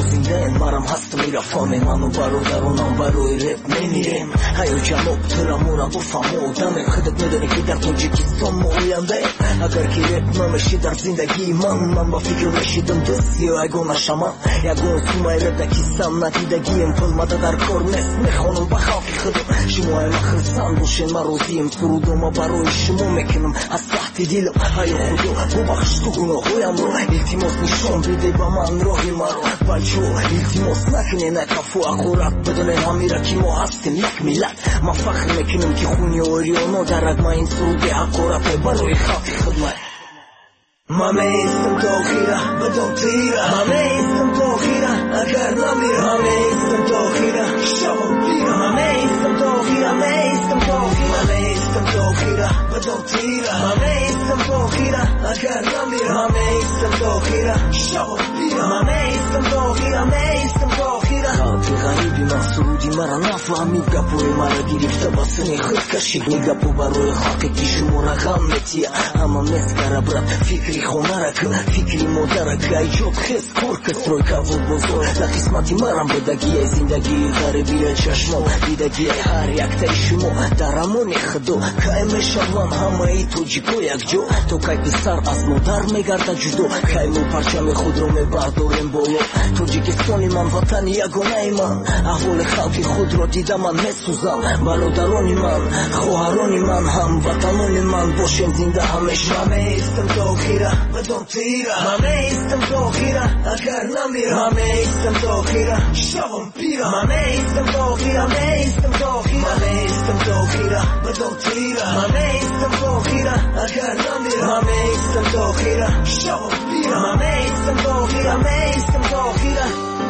میگن مرم هستم میرفام منو برادرانم برای رپ نمیریم هیو جنوب ترامورا بفهمودم خودت میدونی که در تاجیکستان موینده اگر که رپ نمیشی در زندگی من با فکر رشیدم دستی و اگه نشما یگون سومای رپ دکیستم ندیدگیم پلمده در کار نیست میخونم با خاکی خودم شما این خرسان باشین من روزیم فرودم برای شما میکنم از تحت دیلم هیو خودو ببخش تو گناهویم رو التماس نشون بده با من راهی مرا بچو التماس نکنه نکفو اخورت بدون همیره که ما هستیم یک ملت ما فخر میکنم که خونی اوریانو درک ما این سرود حقارت برای خاک خدمت ما میستم تا خیره بدون تیره ما میستم تا خیره اگر نمیره ما میستم تا خیره شبم پیره ما میستم تا خیره میستم تا خیره میستم تا خیره بدون تیره ما میستم تا خیره اگر نمیره ما میستم تا خیره شبم پیره ما میستم تا خیره میستم تا خیره خاطی غریبی من سرودی مرا نفهمید گپوی مرا گرفته بسنی خود کشید گپو برای خاک که شما رقم میتیه اما مسکره برد فکری خونرک فکری مدرک ایجاد خیز کور کس روی کبود بزرگ در قسمتی مرم بدگی زندگی غریبی چشمم دیدگی هر یک تای شما درمونی خدو که میشوان همه ای توجیکو یک جو تو که پسر از مادر میگرده جدو که مو پرچم خود رو میبرداریم بالا توجیکستانی من وطن یگانه من احوال خلق خود را دیده من میسوزم برادرانی من خواهرانی من هم وطنانی من باشین زنده همیشه من میستم تا خیره بدون تیره من میستم تا خیره اگر نمیره من میستم تا خیره شبم پیره من میستم تا خیره میستم تا خیره من میستم تا خیره بدون تیره من میستم تا خیره اگر نمیره من میستم تا خیره شبم پیره من میستم تا خیره میستم تا خیره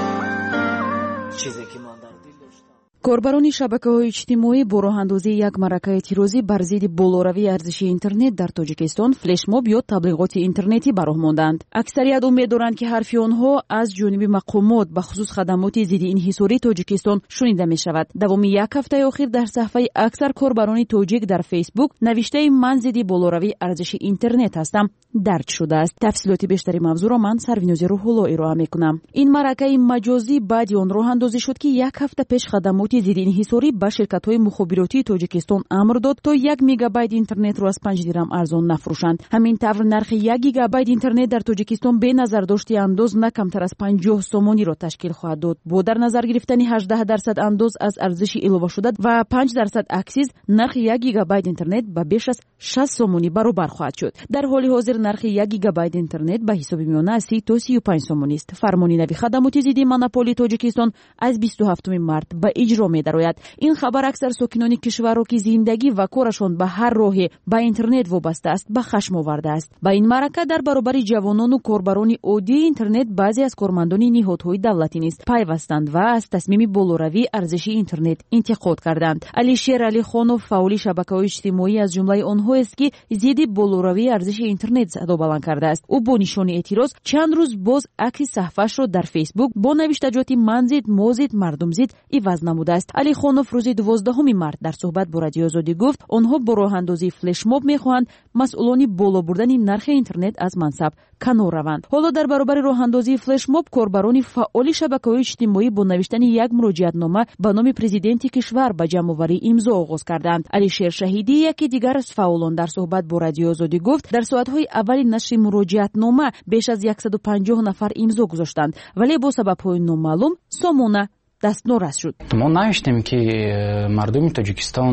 چیزی که من در دل داشتم. корбарони шабакаҳои иҷтимоӣ бо роҳандозии як маъракаи тирозӣ бар зидди болоравии арзиши интернет дар тоҷикистон флешмоб ё таблиғоти интернетӣ ба роҳ монданд. аксарият умед доранд ки ҳарфи онҳо аз ҷониби мақомот бахусус хадамоти зидди инҳисории тоҷикистон шунида мешавад. давоми як ҳафтаи охир дар саҳфаи аксар корбарони тоҷик дар фейсбук навиштаи ман зидди болоравии арзиши интернет ҳастам дарҷ шудааст. тафсилоти бештари мавзӯъро ман сарвинози рӯҳулло ироа мекунам. ин маъракаи маҷозӣ баъди он роҳандозӣ шуд ки як ҳафта пеш хадамоти зидди инҳисорӣ ба ширкатҳои мухобиротии тоҷикистон амр дод то 1 мегабайт интернетро аз 5 дирам арзон нафурӯшанд. ҳамин тавр нархи 1 гигабайт интернет дар тоҷикистон бе назардошти андоз на камтар аз 50 сомониро ташкил хоҳад дод. бо дар назар гирифтани 18% андоз аз арзиши иловашуда ва 5% аксиз нархи 1 гигабайт интернет ба беш аз 60 сомонӣ баробар хоҳад шуд. дар ҳоли ҳозир нархи 1 гигабайт интернет ба ҳисоби миёна аз 30 то 35 сомонист. фармони нави хадамоти зидди монополии тоҷикистон аз 27 март ба иҷро медарояд. ин хабар аксар сокинони кишварро ки зиндагӣ ва корашон ба ҳар роҳе ба интернет вобаста аст ба хашм овардааст. ба ин маърака дар баробари ҷавонону корбарони оддии интернет баъзе аз кормандони ниҳодҳои давлатӣ низ пайвастанд ва аз тасмими болоравии арзиши интернет интиқод карданд. алишер алихонов фаъоли шабакаҳои иҷтимоӣ аз ҷумлаи онҳоест ки зидди болоравии арзиши интернет садо баланд кардааст. ӯ бо нишони эътироз чанд рӯз боз акси саҳфаашро дар фейсбук бо навиштаҷоти манзид мозид мардумзид иваз намудааст. алихонов рӯзи 12 март дар суҳбат бо Радиои Озодӣ гуфт онҳо бо роҳандозии флешмоб мехоҳанд масъулони боло бурдани нархи интернет аз мансаб канор раванд. ҳоло дар баробари роҳандозии флешмоб корбарони фаъоли шабакаҳои иҷтимоӣ бо навиштани як муроҷиатнома ба номи президенти кишвар ба ҷамъоварӣ имзо оғоз карданд. алишер шаҳидӣ яке дигар аз фаъолон дар суҳбат бо Радиои Озодӣ гуфт дар соатҳои аввали нашри муроҷиатнома беш аз 150 нафар имзо гузоштанд, вале бо сабабҳои номаълум сомона дастнорас шуд. мо навиштем ки мардуми тоҷикистон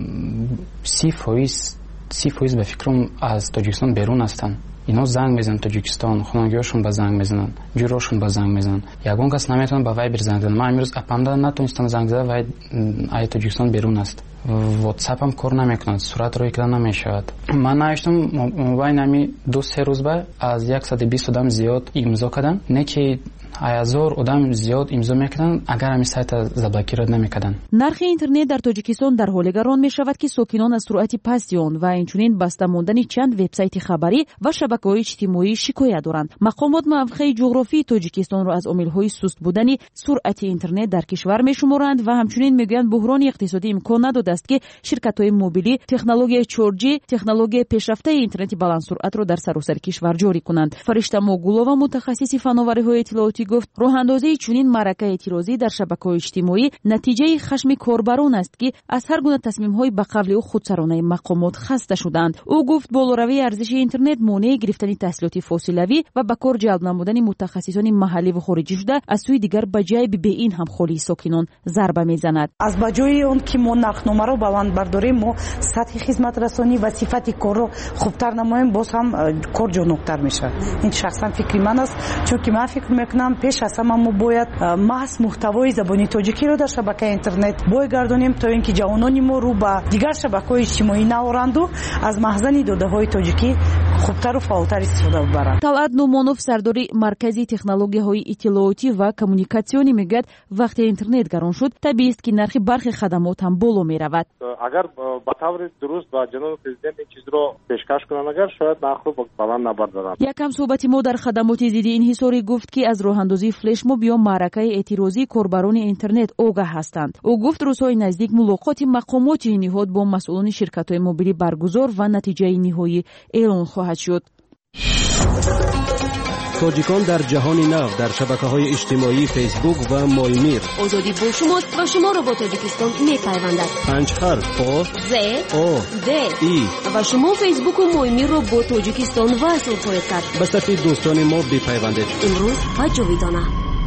30% ба фикрам аз тоҷикистон берун ҳастанд. ино занг мезананд тоҷикистон, хонагиҳошон ба занг мезананд, ҷӯрошон ба занг мезананд. ягон кас наметавонад ба вайбер занг зад. ман имрӯз апамда натонистам занг зада, вай ай тоҷикистон берун аст. ватсапам кор намекунад, сурат рӯй карда намешавад. ман навиштам мобайни ҳами 2-3 рӯз ба аз 120 одам зиёд имзо кардам. не ки 1000 одам зиёд имзо мекарданд, агар ҳамин сайта заблокировать намекарданд. нархи интернет дар тоҷикистон дар ҳоле гарон мешавад ки сокинон аз суръати пасти он ва инчунин баста мондани чанд вебсайти хабарӣ ва шабакаҳои иҷтимоӣ шикоят доранд. мақомот мавқеи ҷуғрофии тоҷикистонро аз омилҳои суст будани суръати интернет дар кишвар мешуморанд ва ҳамчунин мегӯянд буҳрони иқтисодӣ имкон надодааст ки ширкатҳои мобилӣ технологияи 4G технологияи пешрафтаи интернети баландсуръатро дар саросари кишвар ҷорӣ кунанд. фаришта могулова мутахассиси фановариҳои иттилооти صحافی گفت راهاندازی چنین معرکه اعتراضی در شبکه‌های اجتماعی نتیجه خشم کاربران است که از هر گونه تصمیم‌های به قبل او خودسرانه مقامات خسته شدند. او گفت بالاروی ارزش اینترنت مانع گرفتن تحصیلات فاصلوی و به کار جلب نمودن متخصصان محلی و خارجی شده، از سوی دیگر به جای به این هم خالی ساکنان ضربه میزند. از بجای اون که ما نقشنامه رو بلند برداریم، ما سطح خدمت رسانی و صفت کار رو خوبتر نماییم، باز هم کار جانبتر میشه. این شخصا فکر من است، چون که من فکر میکنم پیش از همه ما باید محض محتوای زبانی تاجیکی رو در شبکه اینترنت بگردونیم تا اینکه جوانان ما رو به دیگر شبکه‌های اجتماعی نورند و از مخزن داده‌های تاجیکی خوبتر و فعالتر استفاده ببرند. طلعت نومانوف سرداری مرکزی تکنولوژی‌های اطلاعاتی و کمونیکاسیونی میگوید وقتی اینترنت گران شد طبیعی است که نرخ برخی خدمات هم بالا میرود. اگر به طور درست با جناب پرزیدنت این چیز رو پیشکش کنن، اگر شاید نرخ رو بالا نبردارن. یکم صحبت ما در خدمات ضد انحصاری گفت که از راه اندازی فلش موب یا معرکه اعتراضی کاربران اینترنت آگاه هستند. او گفت روزهای نزدیک ملاقات مقامات نهاد با مسئولان شرکت‌های موبیلی برگزار و نتیجه نهایی اعلان خواهد شد. تاجیکان در جهان نو در شبکه‌های اجتماعی فیسبوک و مایمیر. آزادی با شماست و شما را با تاجیکستان می‌پیوندد. 5 حرف او ز او د ای و شما فیسبوک و مایمیر را با تاجیکستان وصل خواهید کرد. به صف دوستان ما بپیوندید. امروز و جاویدانه.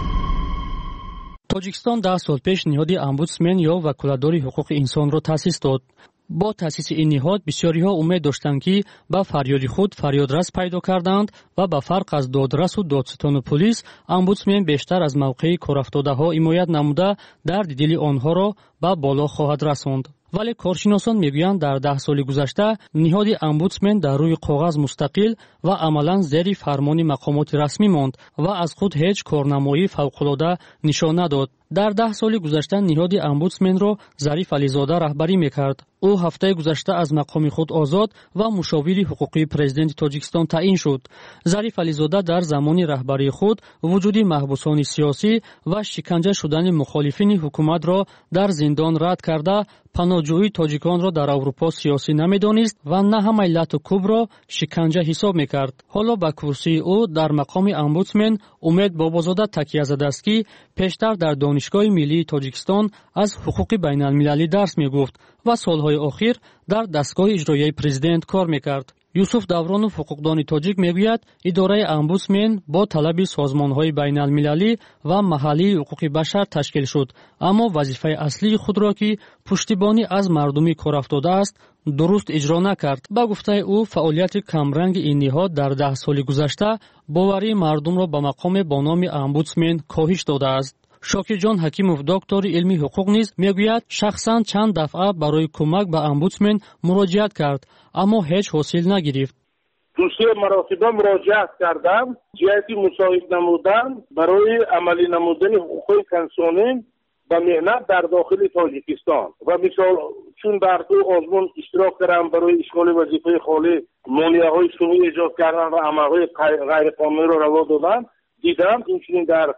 تاجیکستان 10 سال پیش نهاد امبودسمن یا وکالتدار حقوق انسان را تأسیس داد. با تأسیس این نهاد بسیاری‌ها امید داشتند که با فریاد خود فریادرس پیدا کردند و با فرق از دادرس و دادستان و پلیس، امبودسمن بیشتر از موقع کارافتاده‌ها حمایت نموده درد دل آنها را به بالا خواهد رساند. ولی کارشناسان میگویند در 10 سال گذشته نهاد امبودسمن در روی کاغذ مستقل و عملاً زیر فرمان مقامات رسمی ماند و از خود هیچ کارنمایی فوق‌العاده نشان نداد. در 10 سال گذشته نهاد امبودسمن را ظریف علیزاده رهبری میکرد. او هفته گذشته از مقام خود آزاد و مشاور حقوقی پرزیدنت تاجیکستان تعیین شد. ظریف علیزاده در زمان رهبری خود وجود محبوسان سیاسی و شکنجه شدن مخالفین حکومت را در زندان رد کرده، پناهجویی تاجیکان را در اروپا سیاسی نمیدانست و نه هم ملت کوب را شکنجه حساب میکرد. حالا با کرسی او در مقام امبودسمن امید بابازاده تکیه زده است که پیشتر در دانشگاه ملی تاجیکستان از حقوق بین المللی درس میگفت و سالهای اخیر در دستگاه اجرایی پرزیدنت کار میکرد. یوسف دورانوف حقوقدان تاجیک میگوید اداره امبودسمن با طلب سازمانهای بین المللی و محلی حقوق بشر تشکیل شد، اما وظیفه اصلی خود را که پشتیبانی از مردمی کارافتاده است درست اجرا نکرد. با گفته او فعالیت کمرنگ این نهاد در 10 سال گذشته باوری مردم را به مقام با نام امبودسمن کاهش داده است. شاکر جان حکیموف دکتر علمی حقوق نیز میگوید شخصا چند دفعه برای کمک به امبودسمن مراجعت کرد اما هیچ حاصل نگرفت. دو سه مرتبه مراجعت کردم، جهتی مساعد نمودن برای عملی نمودن حقوق انسانی و مهنت در داخل تاجیکستان و مثال چون در 2 آزمون اشتراک کردم برای اشغال وظیفه خالی، مانع‌های شروع ایجاد کردن و عمل‌های غیر قانونی را روا دادن، دیدم اینچنین در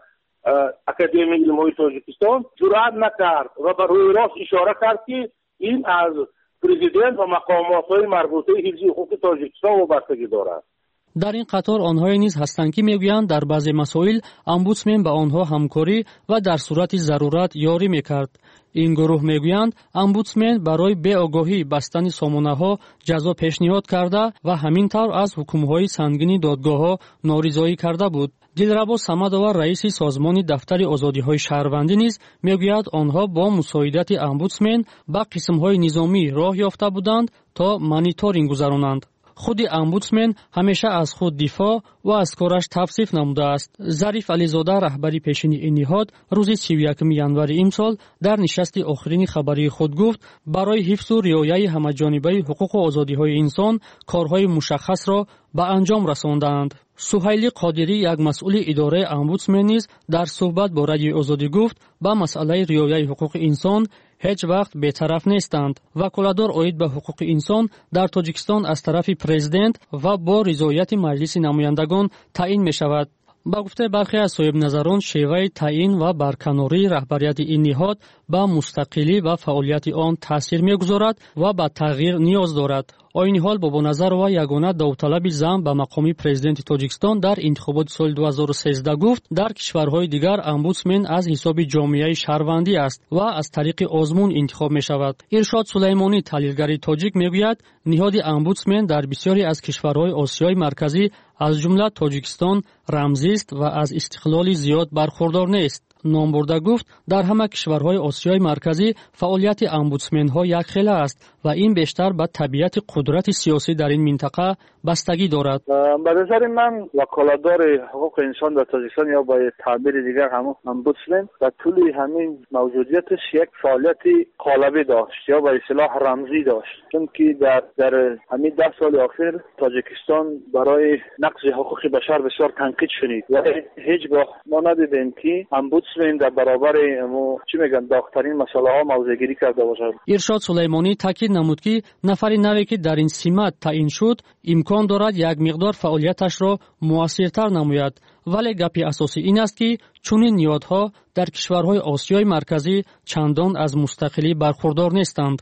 اکادمی علم‌های تاجیکستان جرأت نکرد و به روی راست اشاره کرد که این از پرزیدنت و مقامات‌های مربوطه حفظ حقوق تاجیکستان وابستگی دارد. در این قطار آنهایی نیز هستند که میگویند در بعضی مسائل امبودسمن با آنها همکاری و در صورت ضرورت یاری میکرد. این گروه میگویند امبودسمن برای بی‌آگاهی بستن سامانه‌ها جزا پیشنهاد کرده و همینطور از حکم‌های سنگین دادگاه‌ها نارضایی کرده بود. دلربا صمدآور رئیس سازمان دفتر آزادی‌های شهروندی نیز میگوید آنها با مساعدت امبودسمن با قسم‌های نظامی راه یافته بودند تا مانیتورینگ گذرانند. خود امبودسمن همیشه از خود دفاع و از کارش توصیف نموده است. ظریف علیزاده رهبری پیشین این نهاد روز 31 ژانویه امسال در نشست آخرین خبری خود گفت برای حفظ و رعایت همه‌جانبه حقوق و آزادی‌های انسان کارهای مشخص را به انجام رساندند. سهیل قادری یک مسئول اداره امبودسمن نیز در صحبت با رادیو آزادی گفت با مسئله رعایت حقوق انسان هیچ وقت بی‌طرف نیستند. وکالتدار عاید به حقوق انسان در تاجیکستان از طرف پرزیدنت و با رضایت مجلس نمایندگان تعیین می شود. با گفته برخی از صاحب نظران شیوه تعیین و برکناری رهبریت این نهاد به مستقلی و فعالیت آن تاثیر می‌گذارد و به تغییر نیاز دارد. айни ҳол бобоназар ва ягона давталаби зан ба мақоми президенти тоҷикистон дар интихоботи соли 2013 гуфт дар кишварҳои дигар омбудсмен аз ҳисоби ҷомеаи шаҳрвандӣ аст ва аз тариқи озмун интихоб мешавад. иршод сулаймонӣ таҳлилгари тоҷик мегӯяд ниҳоди омбудсмен дар бисёре аз кишварҳои осиёи марказӣ аз ҷумла тоҷикистон рамзист ва аз истиқлоли зиёд бархурдор нест. ном бурда гуфт дар ҳама кишварҳои осиёи марказӣ фаъолияти омбудсменҳо якхела аст ва ин бештар ба табиати қудрати сиёсӣ дар ин минтақа бастагӣ дорад. ба назари ман ваколатдори ҳуқуқи инсон дар тоҷикистон ё ба таъбири дигар ҳамон омбудсмен дар тӯли ҳамин мавҷудияташ як фаъолияти қолабӣ дошт ё ба истлоҳ рамзӣ дошт, чунки дар ҳамин 10 соли охир тоҷикистон барои нақзи ҳуқуқи башар бисёр танқид шунид ва ҳеҷ гоҳ мо надидем ки омбудсмен дар баробари чӣ мегӯянд дохтарин масъалаҳо мавзеъгирӣ карда бошад. иршод сулаймонӣ таъкид намуд ки нафари наве ки дар ин симат таъин шуд имкон дорад як миқдор фаъолияташро муассиртар намояд, вале гапи асосӣ ин аст ки чунин ниҳодҳо дар кишварҳои осиёи марказӣ чандон аз мустақилӣ бархурдор нестанд.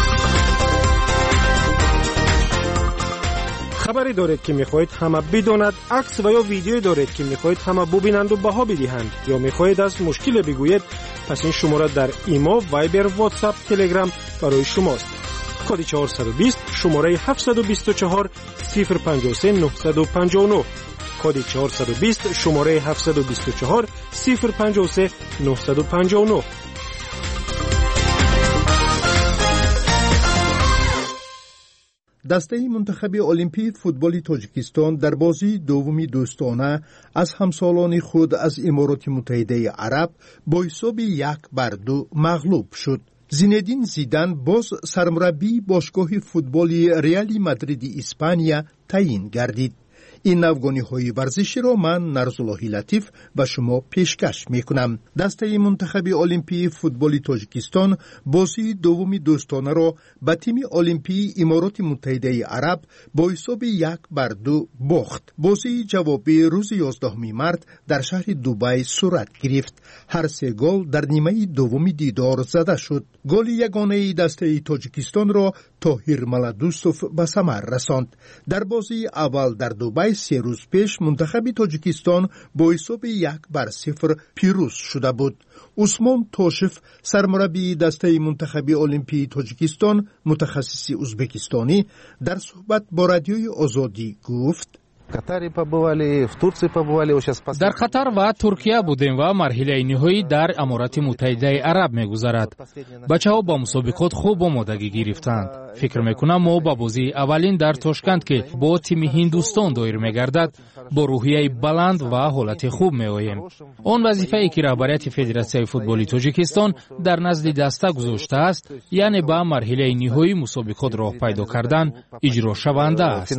خبری دارید که میخواهید همه بداند، عکس و یا ویدیویی دارید که میخواهید همه ببینند و بها بدهند یا میخواهید از مشکل بگویید، پس این شماره در ایما، وایبر، واتساپ، تلگرام برای شماست. کد 420 شماره 724 053 959 کد 420 شماره 724 053 959. دسته منتخب المپی فوتبال تاجیکستان در بازی دومی دوستانه از همسالان خود از امارات متحده عرب با حساب 1-2 مغلوب شد. زینedin زیدان باز سرمربی باشگاه فوتبال ریال مادرید اسپانیا تعیین گردید. این افغانی‌های ورزشی را من نرزاللهی لطیف به شما پیشکش میکنم. دسته منتخب المپی فوتبال تاجیکستان بازی دومی دوستانه را به تیم المپی امارات متحده عرب با حساب 1-2 باخت. بازی جوابی روز 11 مارس در شهر دبی صورت گرفت. هر 3 گل در نیمه دومی دیدار زده شد. گل یگانه دسته تاجیکستان را طاهر ملدوستوف به ثمر رساند. در بازی اول در دبی 3 روز پیش منتخب تاجیکستان با حساب 1-0 پیروز شده بود. عثمان توشف سرمربی دسته منتخب المپی تاجیکستان متخصص ازبکستانی در صحبت با رادیوی آزادی گفت: در قطر و ترکیه بودیم و مرحله نهایی در امارات متحده عرب می‌گذرد. بچه‌ها با مسابقات خوب آمادگی گرفتند. فکر می‌کنم ما با بازی اولین در تاشکند که با تیم هندوستان دایر می‌گردد با روحیه بلند و حالت خوب می‌آییم. آن وظیفه‌ای که رهبریت فدراسیون فوتبال تاجیکستان در نزد دسته گذاشته است، یعنی با مرحله نهایی مسابقات راه پیدا کردن اجرا شونده است.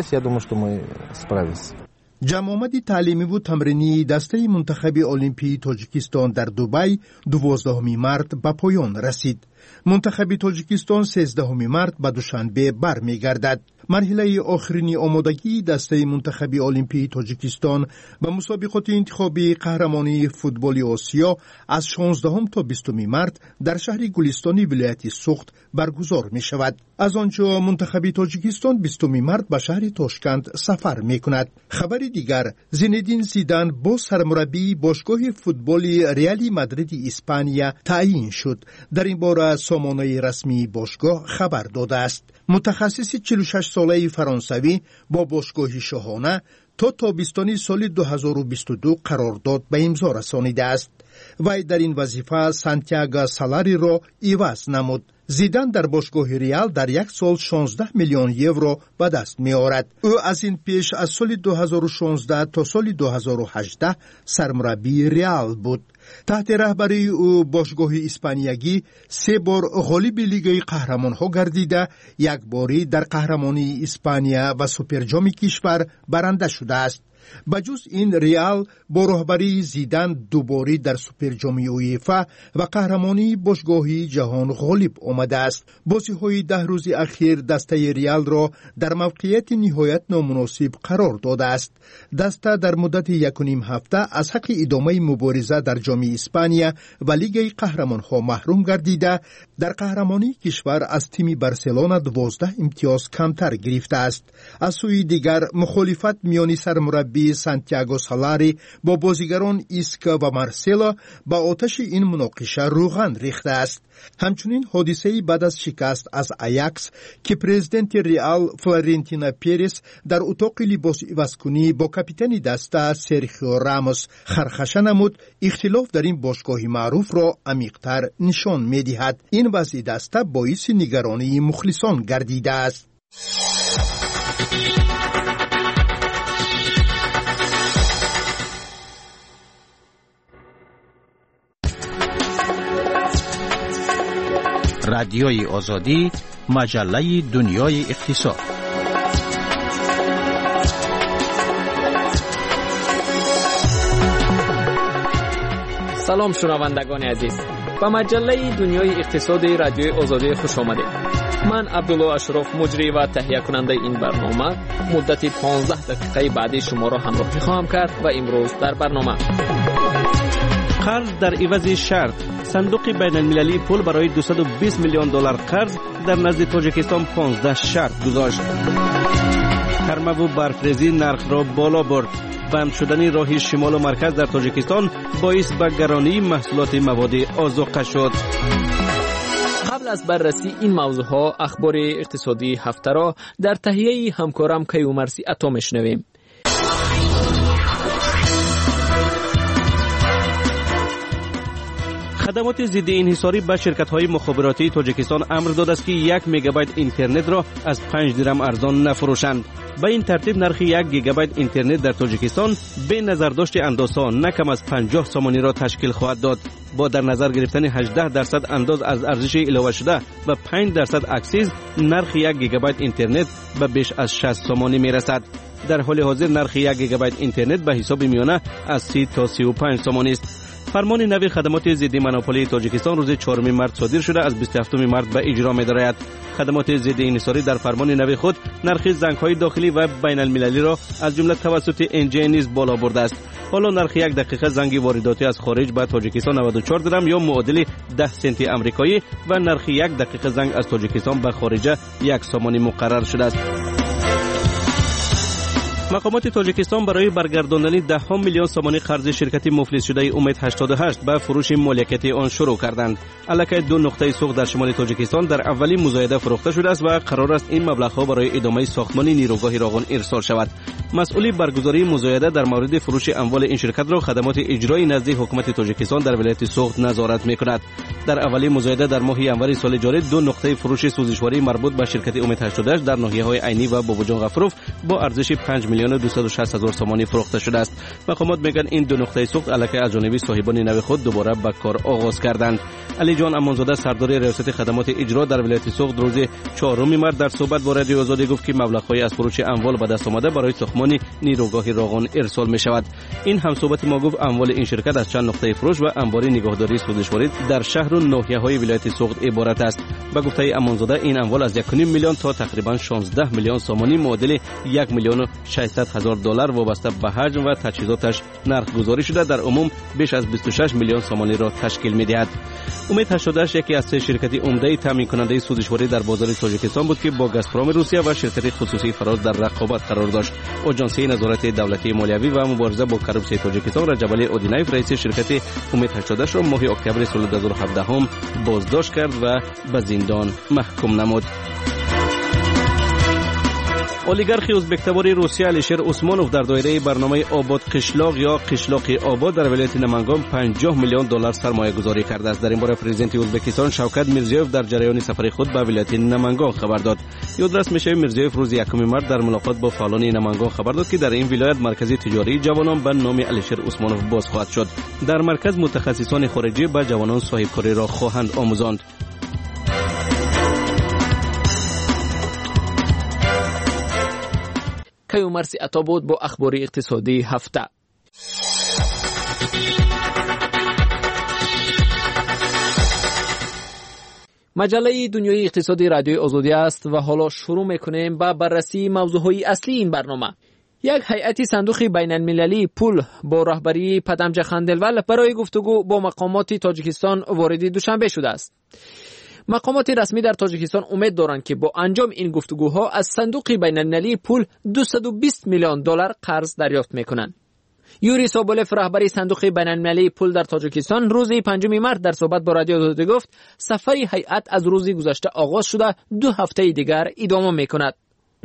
جمع آمد تعلیمی و تمرینی دسته منتخب المپی تاجیکستان در دبی 12 مارس به پایان رسید. منتخب تاجیکستان 13 مارس به دوشنبه برمیگردد. مرحله آخرین آمادگی دسته منتخب المپی تاجیکستان به مسابقات انتخابی قهرمانی فوتبال آسیا از 16 تا 20 مارس در شهر گلستانی ولایت سوخت برگزار می شود. از آنجا منتخب تاجیکستان 20 مارس به شهر تاشکند سفر می کند. خبر دیگر، زینedin زیدان با سرمربی باشگاه فوتبال ریال مادرید اسپانیا تعیین شد. در این باره سامانه رسمی باشگاه خبر داده است. متخصص 46 ساله فرانسوی با باشگاه شاهانه تا تابستان سال 2022 قرارداد به امضا رسانیده است. وی در این وظیفه سانتیاگو سالاری را عوض نمود. زیدان در باشگاه ریال در یک سال 16 میلیون یورو به دست می آورد. او از این پیش از سال 2016 تا سال 2018 سرمربی ریال بود. تحت رهبری او باشگاه اسپانیایی 3 بار غالب لیگ قهرمان‌ها گردیده، 1 باری در قهرمانی اسپانیا و سوپرجام کشور برنده شده است. بجز این ریال با رهبری زیدان دوباره در سوپرجام اویفا و قهرمانی باشگاهی جهان غالب آمده است. بازی‌های 10 روز اخیر دسته ریال را در موقعیت نهایت نامناسب قرار داده است. دسته در مدت 1.5 هفته از حق ادامه مبارزه در جام اسپانیا و لیگ قهرمان‌ها محروم گردیده، در قهرمانی کشور از تیم بارسلونا 12 امتیاز کمتر گرفته است. از سوی دیگر مخالفت میان سرمربی سانتیاگو سالاری با بازیگران ایسکا و مارسلو با آتش این مناقشه روغن ریخته است. همچنین حادثه بعد از شکست از آیاکس که پرزیدنت ریال فلورنتینو پرز در اتاق لباس عوض‌کنی با کاپیتان دسته سرخیو راموس خرخشه نمود، اختلاف در این باشگاه معروف را عمیق‌تر نشان می‌دهد. این وضع دسته باعث نگرانی مخلصان گردیده است. رادیوی آزادی، مجله دنیای اقتصاد. سلام شنوندگان عزیز، به مجله دنیای اقتصاد رادیوی آزادی خوش آمدید. من عبدالله اشرف مجری و تهیه کننده این برنامه مدت 15 دقیقه بعدی شما را همراهی خواهم کرد و امروز در برنامه قرض در عوض شرط. صندوق بین المللی پول برای 220 میلیون دلار قرض در نزد تاجیکستان 15 شرط گذاشت. گرما و برفریزی نرخ را بالا برد. بند شدن راه شمال و مرکز در تاجیکستان باعث به گرانی محصولات مواد آذوقه شد. قبل از بررسی این موضوعها اخبار اقتصادی هفته را در تهیه همکارم کیومرثی عطا میشنویم. خدمات ضد انحصاری به شرکت‌های مخابراتی تاجیکستان امر داده است که 1 مگابایت اینترنت را از 5 درم ارزان نفروشند. به این ترتیب نرخ 1 گیگابایت اینترنت در تاجیکستان به نظرداشت اندازها نه کم از 50 سامانی را تشکیل خواهد داد. با در نظر گرفتن 18% انداز از ارزش علاوه شده و 5% اکسیز، نرخ 1 گیگابایت اینترنت به بیش از 60 سامانی میرسد. در حال حاضر نرخ 1 گیگابایت اینترنت به حساب میانه از 30 تا 35 سامانی است. فرمان نوی خدمات ضد مونوپولی تاجیکستان روز 4 مارس صادر شده از 27 مارس به اجرا می‌دارد. خدمات ضد انحصاری در فرمان نوی خود نرخ زنگ‌های داخلی و بین المللی را از جمله توسط انجی نیز بالا برده است. حالا نرخ 1 دقیقه زنگ وارداتی از خارج به تاجیکستان 94 درم یا معادل 10 سنت آمریکایی و نرخ 1 دقیقه زنگ از تاجیکستان به خارج 1 سامانی مقرر شده است. مقامات تاجیکستان برای برگرداندن 10 میلیون سامانی قرض شرکت مفلس شده امید 88 به فروش مالکیت آن شروع کردند. البته 2 نقطه سوق در شمال تاجیکستان در اولین مزایده فروخته شده است و قرار است این مبلغ‌ها برای ادامه ساختمان نیروگاه راغون ارسال شود. مسئول برگزاری مزایده در مورد فروش اموال این شرکت را خدمات اجرایی نزد حکومت تاجیکستان در ولایت سوخت نظارت می‌کند. در اولین مزایده در ماه ینور سال جاری 2 نقطه فروش سوزشواری مربوط به شرکت امید 88 در ناحیه‌های عینی و باباجان غفروف با ارزش 5 میلیون 260 هزار سامانی فروخته شده است. مقامات میگن این 2 نقطه سوخت البته از جانب صاحبان نو خود دوباره به کار آغاز کردند. علی جان امانزاده سردار ریاست خدمات اجرا در ولایت سوخت روز 4 مارس در صحبت با رادیو آزادی گفت که مبلغ‌های از فروش اموال به دست آمده برای ساختمان نیروگاه راغون ارسال می شود. این همصحبت ما گفت اموال این شرکت از چند نقطه فروش و انبار نگهداری سوزشواری در شهر و ناحیه‌های ولایت سوخت عبارت است. به گفته امانزاده این اموال از 1.5 میلیون تا تقریبا 16 میلیون سامانی معادل 1 میلیون 600 هزار دلار وابسته به حجم و تجهیزاتش نرخ گذاری شده در عموم بیش از 26 میلیون سامانی را تشکیل می‌دهد. امید 88 یکی از 3 شرکت عمده تامین کننده سوزشواری در بازار تاجیکستان بود که با گازپروم روسیه و شرکت خصوصی فراز در رقابت قرار داشت. آژانسی نظارت دولتی مالیوی و مبارزه با کروپسیون تاجیکستان رجب علی اودینایف رئیس شرکت امید 88 را ماه اکتبر سال 2017 هم بازداشت کرد و به زندان محکوم نمود. اولیگارخ ازبک‌تبار روسیه الیشر عثمانوف در دایره برنامه آباد قشلاق یا قشلاق آباد در ولایت نمنگان 50 میلیون دلار سرمایه گذاری کرده است. در این باره پرزیدنت ازبکستان شوکت میرزیوف در جریان سفر خود به ولایت نمنگان خبر داد. یادرس میشه میرزیوف روز 1 مارس در ملاقات با فعالان نمنگان خبر داد که در این ولایت مرکز تجاری جوانان به نام الیشر عثمانوف باز خواهد شد. در مرکز متخصصان خارجی به جوانان صاحبکاری را خواهند آموزاند. کیومرثی عطا بود با اخبار اقتصادی هفته. مجله دنیای اقتصادی رادیوی آزادی است و حالا شروع میکنیم با بررسی موضوعهای اصلی این برنامه. یک هیئت صندوق بین المللی پول با رهبری پدمج خندلول برای گفتگو با مقامات تاجیکستان وارد دوشنبه شده است. مقامات رسمی در تاجیکستان امید دارند که با انجام این گفتگوها از صندوق بین المللی پول 220 میلیون دلار قرض دریافت میکنند. یوری سابولف رهبری صندوق بین المللی پول در تاجیکستان روز 5 مارس در صحبت با رادیو آزادی گفت سفر هیئت از روز گذشته آغاز شده 2 هفته دیگر ادامه میکند.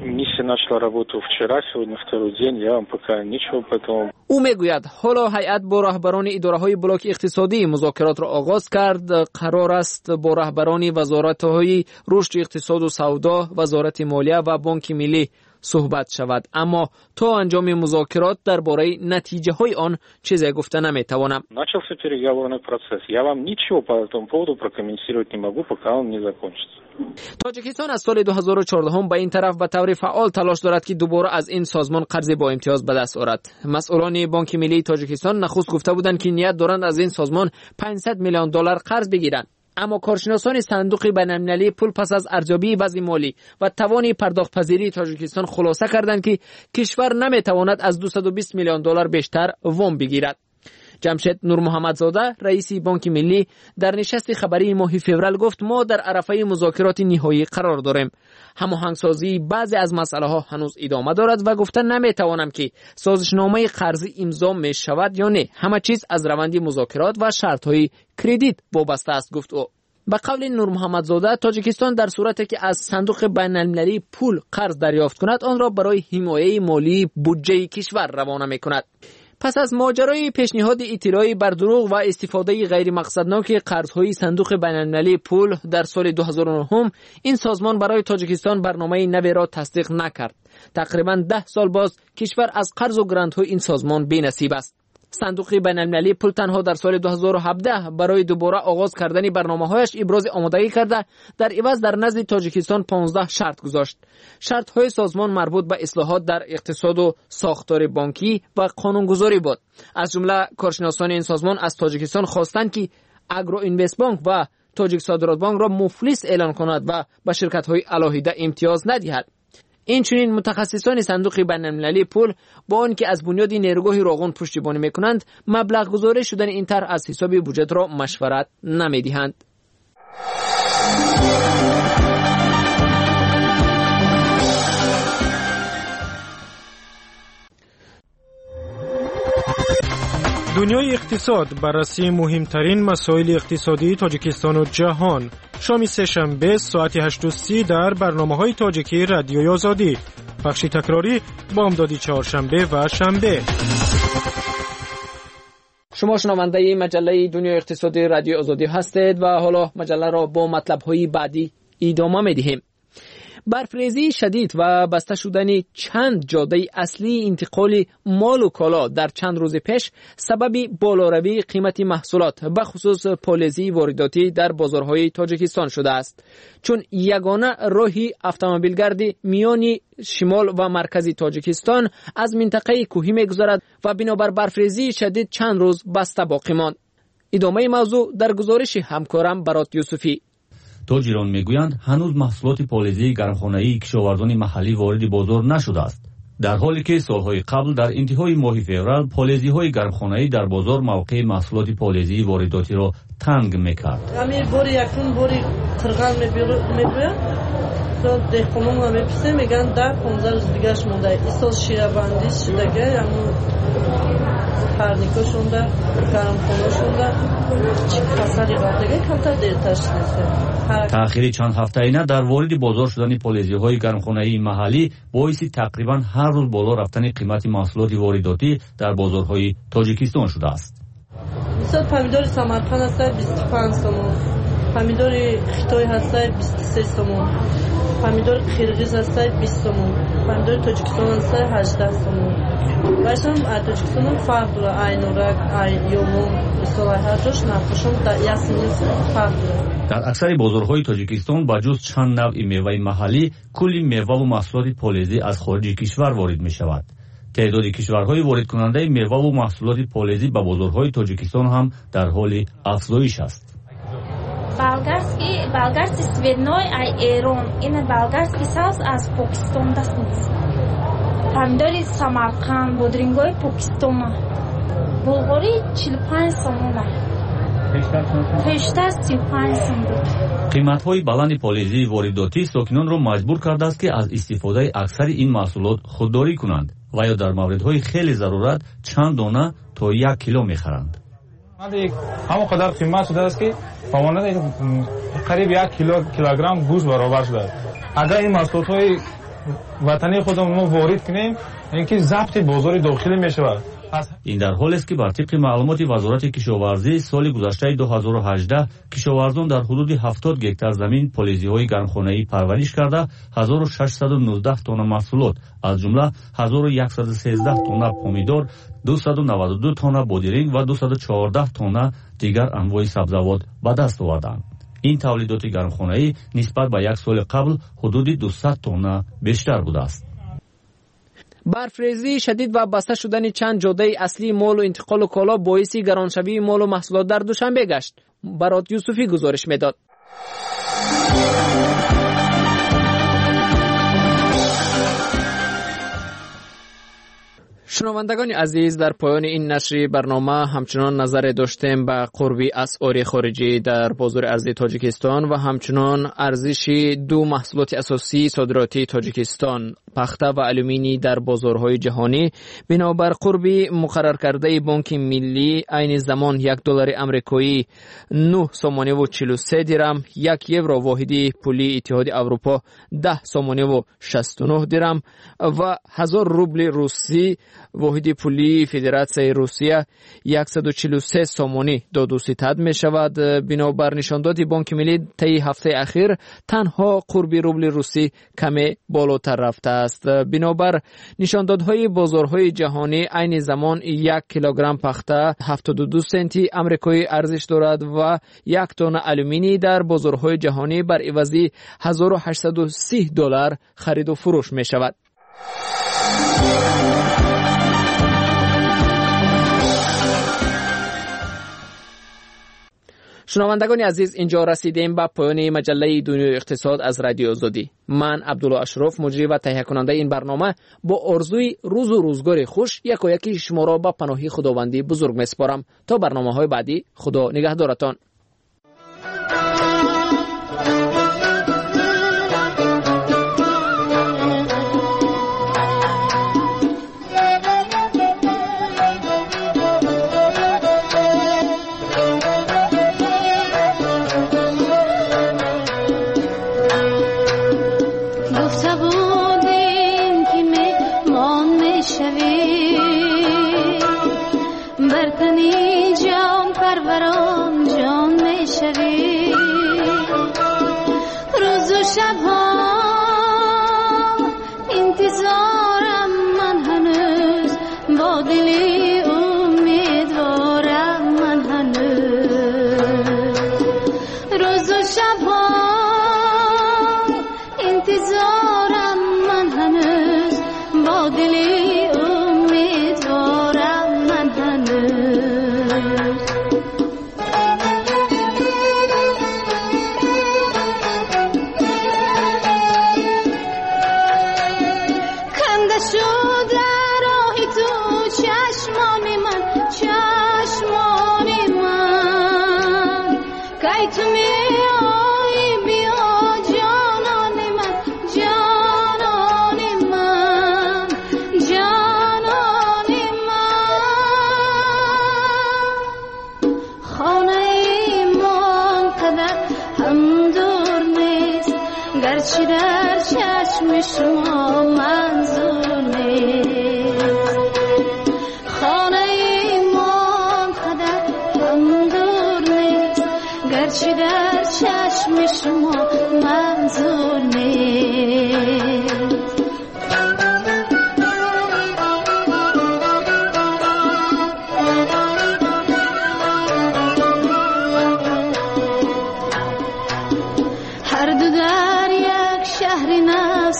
او میگوید حالا هیئت با رهبران اداره‌های بلاک اقتصادی مذاکرات را آغاز کرد. قرار است با رهبران وزارت‌های رشد اقتصاد و سودا، وزارت مالیه و بانک ملی صحبت شود، اما تا انجام مذاکرات درباره نتیجه های آن چیزی گفته نمیتوانم. Начался переговорный процесс. Я вам ничего по этому поводу прокомментировать не могу, пока он не закончится. تاجیکستان از سال 2014 به این طرف به طور فعال تلاش دارد که دوباره از این سازمان قرض با امتیاز به دست آورد. مسئولان بانک ملی تاجیکستان نخست گفته بودند که نیت دارند از این سازمان 500 میلیون دلار قرض بگیرند. اما کارشناسان صندوق بین المللی پول پس از ارزیابی وضع مالی و توان پرداخت پذیری تاجیکستان خلاصه کردند که کشور نمیتواند از 220 میلیون دلار بیشتر وام بگیرد. جمشید نور محمدزاده رئیس بانک ملی در نشست خبری ماه فوریه گفت ما در عرفه مذاکرات نهایی قرار داریم. هماهنگسازی بعضی از مسئله ها هنوز ادامه دارد و گفتن نمیتوانم که سازشنامه قرضی امضا می شود یا نه. همه چیز از روند مذاکرات و شرط های کردیت وابسته است گفت او. به قول نور محمدزاده تاجیکستان در صورتی که از صندوق بین المللی پول قرض دریافت کند آن را برای حمایت مالی بودجه کشور روانه می کند. پس از ماجرای پیشنهاد اطلاعی بر دروغ و استفاده غیر مقصدناک قرض‌های صندوق بین المللی پول در سال 2009 این سازمان برای تاجیکستان برنامه نوی را تصدیق نکرد. تقریباً 10 سال باز کشور از قرض و گرانت‌های این سازمان بی‌نصیب است. صندوق بین المللی پول تنها در سال 2017 برای دوباره آغاز کردن برنامه‌هایش ابراز آمادگی کرده در عوض در نزد تاجیکستان 15 شرط گذاشت. شرط‌های سازمان مربوط به اصلاحات در اقتصاد و ساختار بانکی و قانونگذاری بود. از جمله کارشناسان این سازمان از تاجیکستان خواستند که اگرو اینوست بانک و تاجیک صادرات بانک را مفلس اعلان کند و به شرکت‌های علاهیده امتیاز ندهد. این چنین متخصصان صندوق بین المللی پول با آنکه از بنیاد نیروگاه راغون پشتیبانی میکنند مبلغ گذاری شدن این طرح از حساب بودجه را مشورت نمیدهند. دنیای اقتصاد بررسی مهمترین مسائل اقتصادی تاجیکستان و جهان. شام سه‌شنبه ساعت 8:30 در برنامه‌های تاجیکی رادیوی آزادی. بخش تکراری بامدادی چهارشنبه و شنبه. شما شنونده مجله دنیای اقتصادی رادیوی آزادی هستید و حالا مجله را با مطلب‌های بعدی ادامه می‌دهیم. برفریزی شدید و بسته شدن چند جاده اصلی انتقال مال و کالا در چند روز پیش سبب بالاروی قیمت محصولات به خصوص پالایزی وارداتی در بازارهای تاجیکستان شده است، چون یگانه راهی اتومبیلگردی میان شمال و مرکزی تاجیکستان از منطقه کوهی می‌گذرد و بنابر برفریزی شدید چند روز بسته باقی ماند. ادامه موضوع در گزارش همکارم برات یوسفی. تاجران میگویند هنوز محصولات پالایزی گرمخانه‌ای کشاورزان محلی وارد بازار نشده است، در حالی که سالهای قبل در انتهای ماه فوریه پالایزی‌های گرمخانه‌ای در بازار موقع محصولات پالایزی وارداتی را تنگ می‌کرد. همین باری یکون باری قرغن می‌برن تو دهقانان میپسه میگن 10-15 روز دیگه‌اش مونده. این سال شیره بندی شدگه همون پرنیکا شونده گرمخانه شونده چی خساری رفتگه کمتر دیرتر شده. تأخیر چند هفته‌ای در وارد بازار شدن پالایزی‌های گرمخانه‌ای محلی باعث تقریباً هر روز بالا رفتن قیمت محصولات وارداتی در بازارهای تاجیکستان شده است. مثلا پمیدور سمرقند است 25 سوم، پمیدور خیتای هست 23 سوم، پمیدور قرغیز هست 20 سوم، پمیدور تاجیکستان هست 18 سوم. Вайсам Таджикистон фарқ дорад. Ай нурак, ай ёмон, мисолай ҳар ҷош нархушон ясни фарқ дорад. дар аксари бозорҳои тоҷикистон ба ҷуз чанд навъи меваи маҳаллӣ кулли меваву маҳсулоти полезӣ аз хориҷи кишвар ворид мешавад. تعداد کشورهای وارد کننده میوه و محصولات پالزی به بازارهای تاجیکستان هم در حال افزایش است. болгарский цветной айрон, ин болгарский соус аз Покистон даст мест. Помидори Самарқанд, бодрингои Покистон, булғори 45 сомон. пештар 35 сом буд. қиматҳои баланди полезии воридотӣ сокинонро маҷбур кардааст ки аз истифодаи аксари ин маҳсулот худдорӣ кунанд ва ё дар мавридҳои хеле зарурат чанд дона то 1 кило мехаранд. ҳамон қадар қимат шудааст ки фавонат қариб 1 килограмм гӯшт баробар шудааст. агар ин маҳсулотҳои ватании худро мо ворид кунем, ин ки забти бозори дохилӣ мешавад. ин дар ҳоле аст ки бар тибқи маълумоти вазорати кишоварзӣ соли гузаштаи 2018 кишоварзон дар ҳудуди 70 гектар замин полезиҳои гармхонаӣ парвариш карда 1619 тонна маҳсулот аз ҷумла 1113 тонна помидор, 292 тонна бодиринг ва 214 тонна дигар анвои сабзавот ба даст оварданд. ин тавлидоти гармхонаӣ нисбат ба як соли қабл ҳудуди 200 тонна бештар будааст. барфрезии шадид ва баста шудани чанд ҷоддаи аслии молу интиқолу коло боиси гароншавии молу маҳсулот дар душанбе гашт. барот юсуфӣ гузориш медод. шунавандагони азиз, дар поёни ин нашри барнома ҳамчунон назаре доштем ба қурби асъори хориҷӣ дар бозори арзии тоҷикистон ва ҳамчунон арзиши ду маҳсулоти асосии содиротии тоҷикистон, пахта ва алюминий дар бозорҳои ҷаҳонӣ бинобар қурби муқарраркардаи бонки миллӣ айни замон $1 амрикоӣ 9 сомониву 43 дирам, 1 евро воҳиди пули иттиҳоди Аврупо 10 сомониву 69 дирам ва 1000 рубли русӣ воҳиди пули Федератсияи Русия 143 сомонӣ доду ситад мешавад. бинобар нишондоди бонки миллӣ таи ҳафтаи ахир танҳо қурби рубли русӣ каме болотар рафтааст. бинобар нишондодҳои бозорҳои ҷаҳонӣ айни замон 1 килограмм пахта 72 сенти амрикоӣ арзиш дорад ва 1 тонна алюминий дар бозорҳои ҷаҳонӣ бар ивази $1830 хариду фурӯш мешавад. шунавандагони азиз, инҷо расидем ба поёни маҷаллаи Дунёи иқтисод аз Радиои Озодӣ. ман Абдулло Ашроф, муҷрӣ ва таҳиякунандаи ин барнома, бо орзуи рӯзу рӯзгори хуш якояки шуморо ба паноҳи худовандӣ бузург месупорам. то барномаҳои баъдӣ, худо нигаҳдоратон.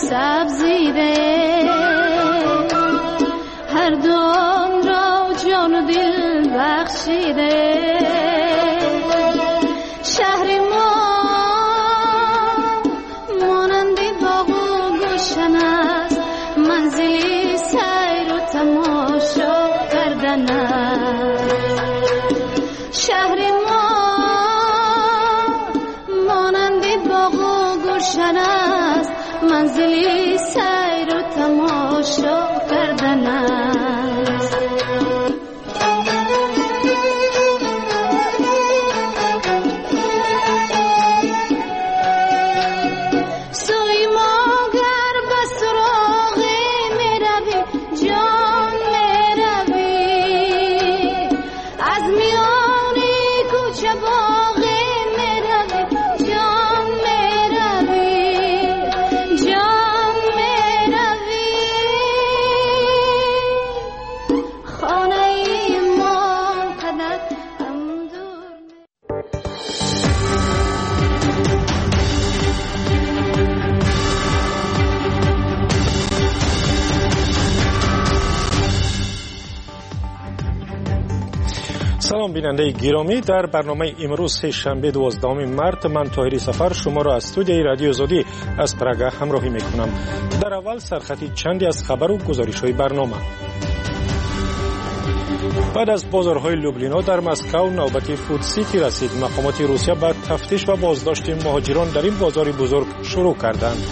سبزیده هر دام را جان و دل بخشیده شهر ما مانند باغ و گلشن است منزلی سیر و تماشا کردن است شهر ما مانند باغ و گلشن است منزلی سیر و تماشا کردن است سوی ما گر به سراغ می روی جان می روی از میان کوچه باغ می روی جان می روی جان می روی خانه ما قدر هم دور سلام بیننده گرامی، در برنامه امروز شنبه 12 مارس من طاهری سفر شما را از استودیوی رادیو آزادی از پراگ همراهی میکنم. در اول سرخطی چندی از خبر و گزارش‌های برنامه. بعد از بازارهای لوبلینا در مسکو نوبت فود سیتی رسید. مقامات روسیه با تفتیش و بازداشت مهاجران در این بازار بزرگ شروع کردند.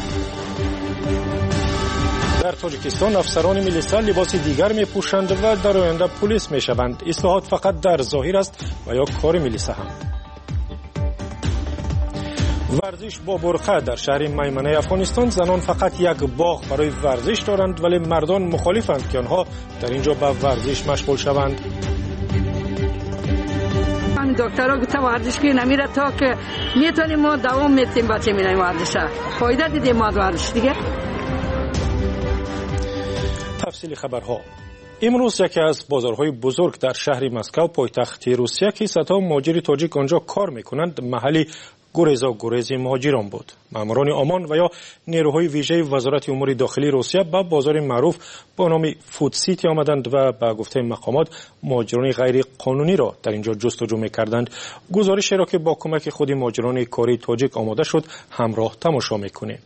در تاجیکستان افسران میلیسا لباس دیگر میپوشند و در آینده پلیس میشوند. اصلاحات فقط در ظاهر است و یا کار میلیسا هم. ورزش با برقه در شهر میمنه افغانستان. زنان فقط یک باغ برای ورزش دارند ولی مردان مخالفند که آنها در اینجا به ورزش مشغول شوند. همین دکترها گفته ورزش که نمیره تا که میتونیم ما دوام میتیم بچه میریم ورزش. فایده دیدیم ما ورزش دیگه. تفصیل خبرها. امروز یکی از بازارهای بزرگ در شهر مسکو پایتخت روسیه که صدها مهاجر تاجیک آنجا کار میکنند محلی گریز مهاجران بود. ماموران امان و یا نیروهای ویژه وزارت امور داخلی روسیه به بازار معروف با نام فود سیتی آمدند و به گفته مقامات مهاجران غیر قانونی را در اینجا جستجو میکردند. گزارشی را که با کمک خود مهاجران کاری تاجیک آماده شد همراه تماشا میکنیم.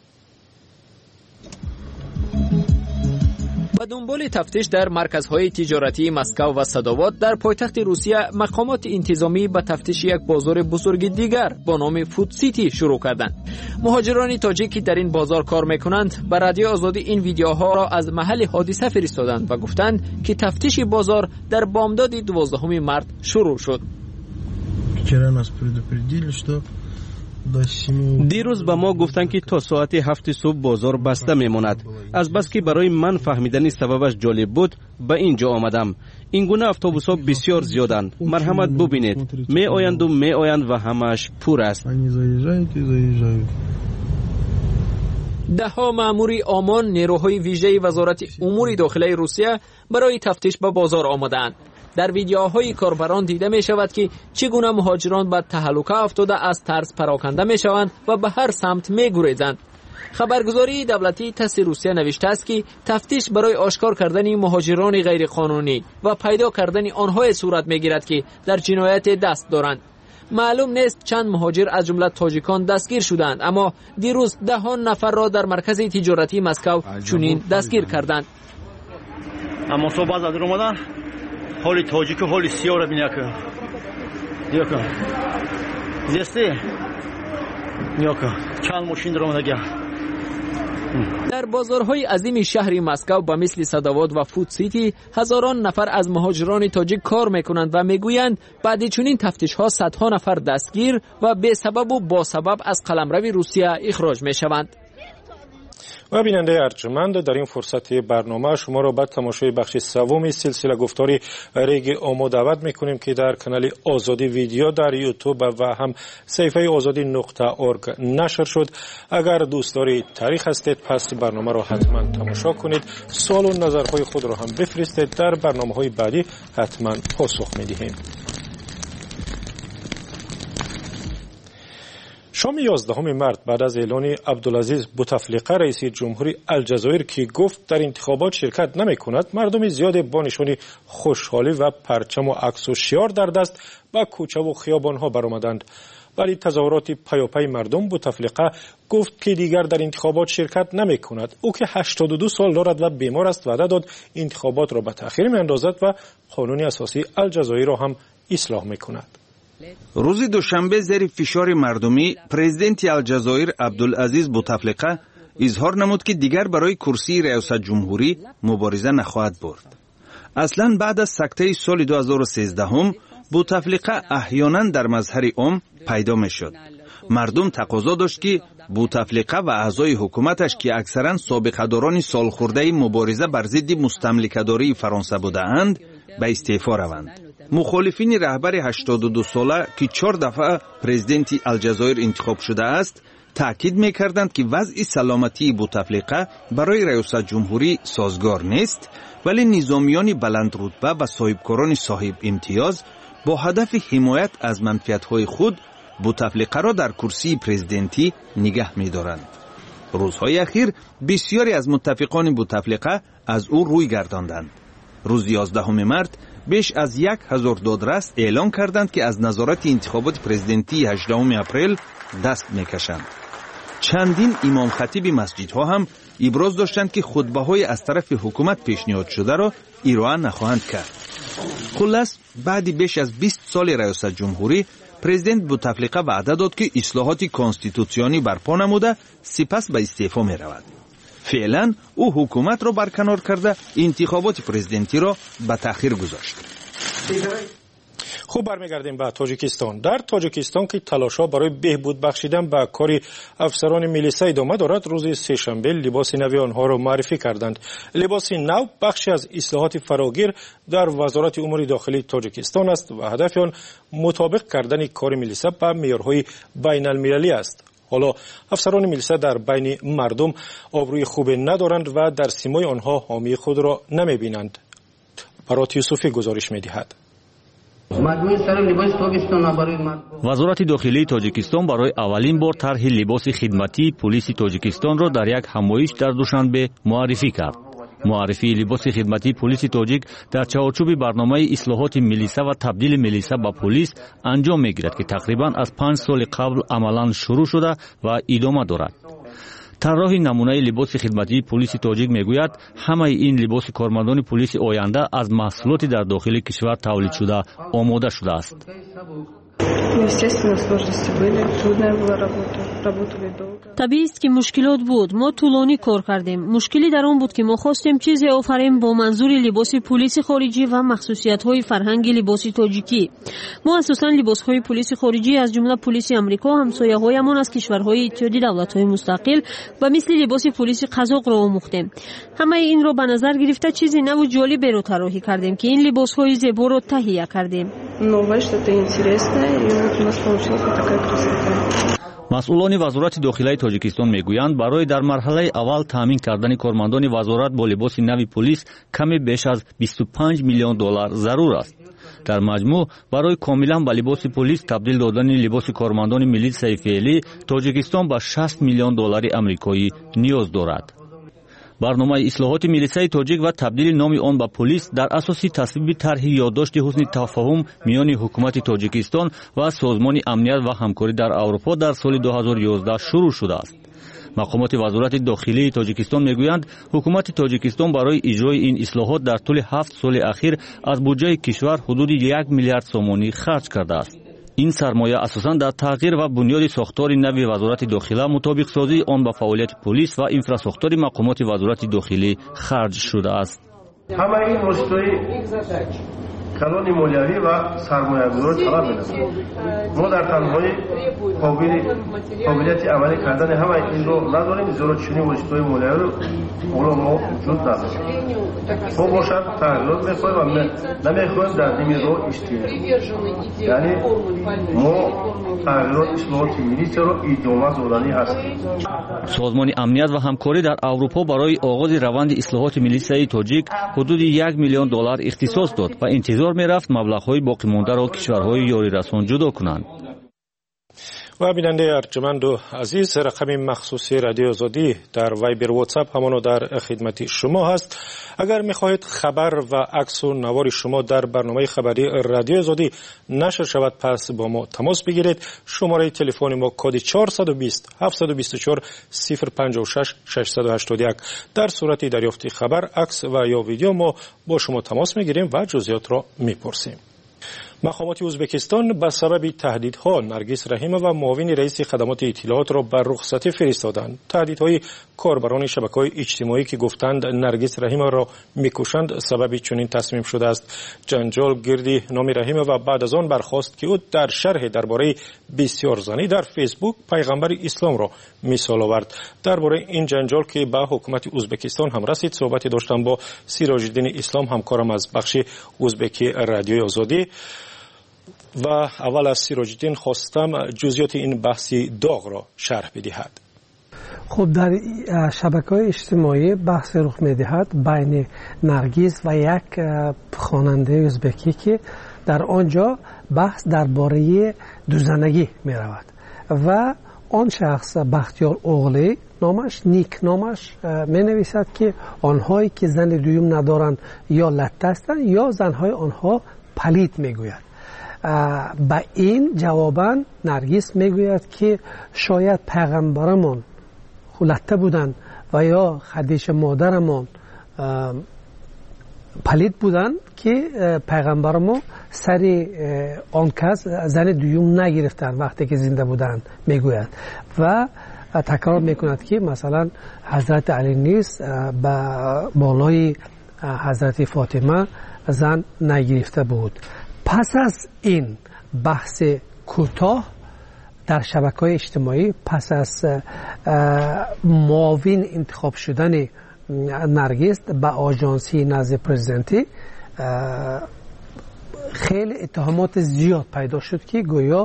با دنبال تفتیش در مرکزهای تجارتی مسکو و ساداوات در پایتخت روسیه مقامات انتظامی به تفتیش یک بازار بزرگ دیگر با نام فود سیتی شروع کردند. مهاجران تاجیکی در این بازار کار میکنند به رادیو آزادی این ویدیوها را از محل حادثه فرستادند و گفتند که تفتیش بازار در بامداد 12 مارس شروع شد. دیروز به ما گفتند که تا ساعت 7 صبح بازار بسته میماند. از بس که برای من فهمیدن سببش جالب بود به اینجا آمدم. این گونه اتوبوس‌ها بسیار زیادند. مرحمت ببینید می آیند و همش پر است. دهها ماموری امان نیروهای ویژه وزارت امور داخلی روسیه برای تفتیش به بازار آمدند. در ویدیوهای کاربران دیده می شود که چگونه مهاجران به تهلکه افتاده از ترس پراکنده می شوند و به هر سمت می گریزند. خبرگزاری دولتی تاس روسیه نوشته است که تفتیش برای آشکار کردن مهاجران غیر قانونی و پیدا کردن آنها صورت می گیرد که در جنایت دست دارند. معلوم نیست چند مهاجر از جمله تاجیکان دستگیر شدند، اما دیروز دهان نفر را در مرکز تجارتی مسکو چنین دستگیر کردند. اما صبح از اومدن حالی تاجیک و حالی سیاه را بینید که زیسته چند ماشین را اومده. در بازارهای عظیم شهر مسکو به مثل ساداوات و فود سیتی هزاران نفر از مهاجران تاجیک کار میکنند و میگویند بعد چنین تفتیش ها صدها نفر دستگیر و به سبب و با سبب از قلمرو روسیه اخراج میشوند. و بیننده ارجمند، در این فرصت برنامه شما را به تماشای بخش سوم سلسله گفتاری ریگ آمو دعوت میکنیم که در کانال آزادی ویدیو در یوتیوب و هم صفحه azadi.org نشر شد. اگر دوست دارید تاریخ هستید پس برنامه را حتما تماشا کنید. سوال و نظرهای خود را هم بفرستید، در برنامه‌های بعدی حتما پاسخ میدهیم. شام 11 مارت بعد از اعلان عبدالعزیز بوتفلیقه رئیس جمهوری الجزایر که گفت در انتخابات شرکت نمی‌کند، مردم زیاد با نشان خوشحالی و پرچم و عکس و شعار در دست به کوچه و خیابان‌ها برآمدند. ولی تظاهرات پیاپی مردم بوتفلیقه گفت که دیگر در انتخابات شرکت نمی‌کند. او که 82 سال دارد و بیمار است وعده داد انتخابات را به تأخیر می‌اندازد و قانون اساسی الجزایر را هم اصلاح می‌کند. روز دوشنبه زیر فشار مردمی پرزیدنت الجزایر عبدالعزیز بوتفلیقه اظهار نمود که دیگر برای کرسی ریاست جمهوری مبارزه نخواهد برد. اصلا بعد از سکته سال 2013 بوتفلیقه احیانا در مظهر عام پیدا میشد. مردم تقاضا داشت که بوتفلیقه و اعضای حکومتش که اکثرا سابقه‌داران سالخورده مبارزه بر ضد مستملکه‌داری فرانسه بودند به استعفا روند. مخالفین رهبر 82 ساله که 4 دفعه پرزیدنت الجزایر انتخاب شده است تأکید می‌کردند که وضع سلامتی بوتفلیقه برای ریاست جمهوری سازگار نیست، ولی نظامیان بلند رتبه و صاحبکاران صاحب امتیاز با هدف حمایت از منفعت‌های خود بوتفلیقه را در کرسی پرزیدنتی نگه می‌دارند. روزهای اخیر بسیاری از متفقان بوتفلیقه از او روی گرداندند. روز 11 مارت بیش از 1000 دادرس اعلان کردند که از نظارت انتخابات پرزیدنتی 18 اپریل دست میکشند. چندین امام خطیب مسجدها هم ابراز داشتند که خطبه‌های از طرف حکومت پیشنهاد شده را ارائه نخواهند کرد. خلاص بعد بیش از 20 سال ریاست جمهوری پرزیدنت بوتفلیقه وعده داد که اصلاحات کانستیتوسیونی برپا نموده سپس به استعفا می رود. فعلا او حکومت را برکنار کرده انتخابات پرزیدنتی را به تأخیر گذاشت. خوب برمیگردیم به تاجیکستان. در تاجیکستان که تلاش‌ها برای بهبود بخشیدن به کار افسران میلیسا ادامه دارد، روز سه‌شنبه لباس نو آنها را معرفی کردند. لباس نو بخشی از اصلاحات فراگیر در وزارت امور داخلی تاجیکستان است و هدف آن مطابق کردن کار میلیسا به معیارهای بین المللی است. حالا افسران میلیسا در بین مردم آبروی خوب ندارند و در سیمای آنها حامی خود را نمی‌بینند. برات یوسفی گزارش می‌دهد. وزارت داخلی تاجیکستان برای اولین بار طرح لباس خدمتی پلیس تاجیکستان را در یک همایش در دوشنبه معرفی کرد. معرفی لباس خدمتی پلیس تاجیک در چارچوب برنامه اصلاحات میلیسا و تبدیل میلیسا به پلیس انجام میگیرد که تقریبا از 5 سال قبل عملا شروع شده و ادامه دارد. طراح نمونه لباس خدمتی پلیس تاجیک میگوید همه این لباس کارمندان پلیس آینده از محصولات در داخل کشور تولید شده آماده شده است. طبیعی است که مشکلات بود. ما طولانی کار کردیم. مشکلی در آن بود که ما خواستیم چیزی آفریم با منظور لباس پلیس خارجی و مخصوصیت‌های فرهنگ لباس تاجیکی. ما اساساً لباس‌های پلیس خارجی از جمله پلیس آمریکا همسایه‌هایمان از کشورهای اتحادیه دولت‌های مستقل و مثل لباس پلیس قزاق را آموختیم. همه این را به نظر گرفته چیزی نو و جالب را طراحی کردیم که این لباس‌های زیبا را تهیه کردیم. مسئولان وزارت داخلی تاجیکستان میگویند برای در مرحله اول تامین کردن کارمندان وزارت با لباس نو پلیس کمی بیش از 25 میلیون دلار ضرور است. در مجموع برای کاملا به لباس پلیس تبدیل دادن لباس کارمندان میلیسای فعلی تاجیکستان با 60 میلیون دلار آمریکایی نیاز دارد. برنامه اصلاحات میلیسای تاجیک و تبدیل نام آن به پلیس در اساس تصویب طرح یادداشت حسن تفاهم میان حکومت تاجیکستان و سازمان امنیت و همکاری در اروپا در سال 2011 شروع شده است. مقامات وزارت داخلی تاجیکستان میگویند حکومت تاجیکستان برای اجرای این اصلاحات در طول 7 سال اخیر از بودجه کشور حدود 1 میلیارد سومانی خرج کرده است. این سرمایه اساساً در تغییر و بنیاد ساختار نو وزارت داخلی مطابق سازی آن با فعالیت پلیس و انفراساختار مقامات وزارت داخلی خرج شده است. همه این مشتری کلان مالیوی و سرمایه‌گذار طلب می‌کنند. ما در تنهایی قابلیت عملی کردن همه این رو نداریم، زیرا چنین مشتری مالیوی رو ما وجود نداریم. ما باشد تغییرات می‌خواهیم و نمی‌خواهیم در نمی رو اشتیاق. یعنی ما تغییرات اصلاحات میلیس رو ادامه دادنی هستیم. سازمان امنیت و همکاری در اروپا برای آغاز روند اصلاحات میلیسای تاجیک حدود 1 میلیون دلار اختصاص داد و انتظار می‌رفت مبلغ‌های باقی مانده را کشورهای یاری رسان جدا کنند. و بیننده ارجمند و عزیز، رقم مخصوصی رادیو آزادی در وایبر و واتساپ همانو در خدمت شما هست. اگر میخواهید خبر و عکس و نوار شما در برنامه خبری رادیو آزادی نشر شود، پس با ما تماس بگیرید. شماره تلفن ما کد 420 724 056 681. در صورت دریافت خبر، عکس و یا ویدیو ما با شما تماس میگیریم و جزئیات را میپرسیم. مقامات ازبکستان به سبب تهدیدها نرگس رحیمه و معاون رئیس خدمات اطلاعات را بر رخصتی فرستادند. تهدیدهای کاربران شبکه‌های اجتماعی که گفتند نرگس رحیمه را میکشند سبب چنین تصمیم شده است. جنجال گردی نام رحیمه و بعد از آن برخاست که او در شرح درباره بسیار زنی در فیسبوک پیغمبر اسلام را مثال آورد. درباره این جنجال که به حکومت ازبکستان هم رسید صحبت داشتم با سیراج الدین اسلام، همکارم از بخش ازبکی رادیوی آزادی. و اول از سیراج الدین خواستم جزئیات این بحثی داغ را شرح بدهد. خب در شبکه‌های اجتماعی بحث رخ می‌دهد بین نرگس و یک خواننده ازبکی که در آنجا بحث درباره دوزنگی می‌رود و آن شخص بختیار اوغلی نامش، نیک نامش می‌نویسد که آنهایی که زن دوم ندارند یا لطه هستند یا زنهای آنها پلید میگوید. با این جواباً نرگس میگوید که شاید پیغمبرمان خلطه بودن و یا خدیجه مادرمان پلید بودن که پیغمبرمان سر آن کس زن دوم نگرفتن وقتی که زنده بودن میگوید و تکرار میکند که مثلا حضرت علی نیست با بالای حضرت فاطمه زن نگرفته بود. پس از این بحث کوتاه در شبکه‌های اجتماعی، پس از معاون انتخاب شدن نرگس به آژانسی نزد پرزیدنتی، خیلی اتهامات زیاد پیدا شد که گویا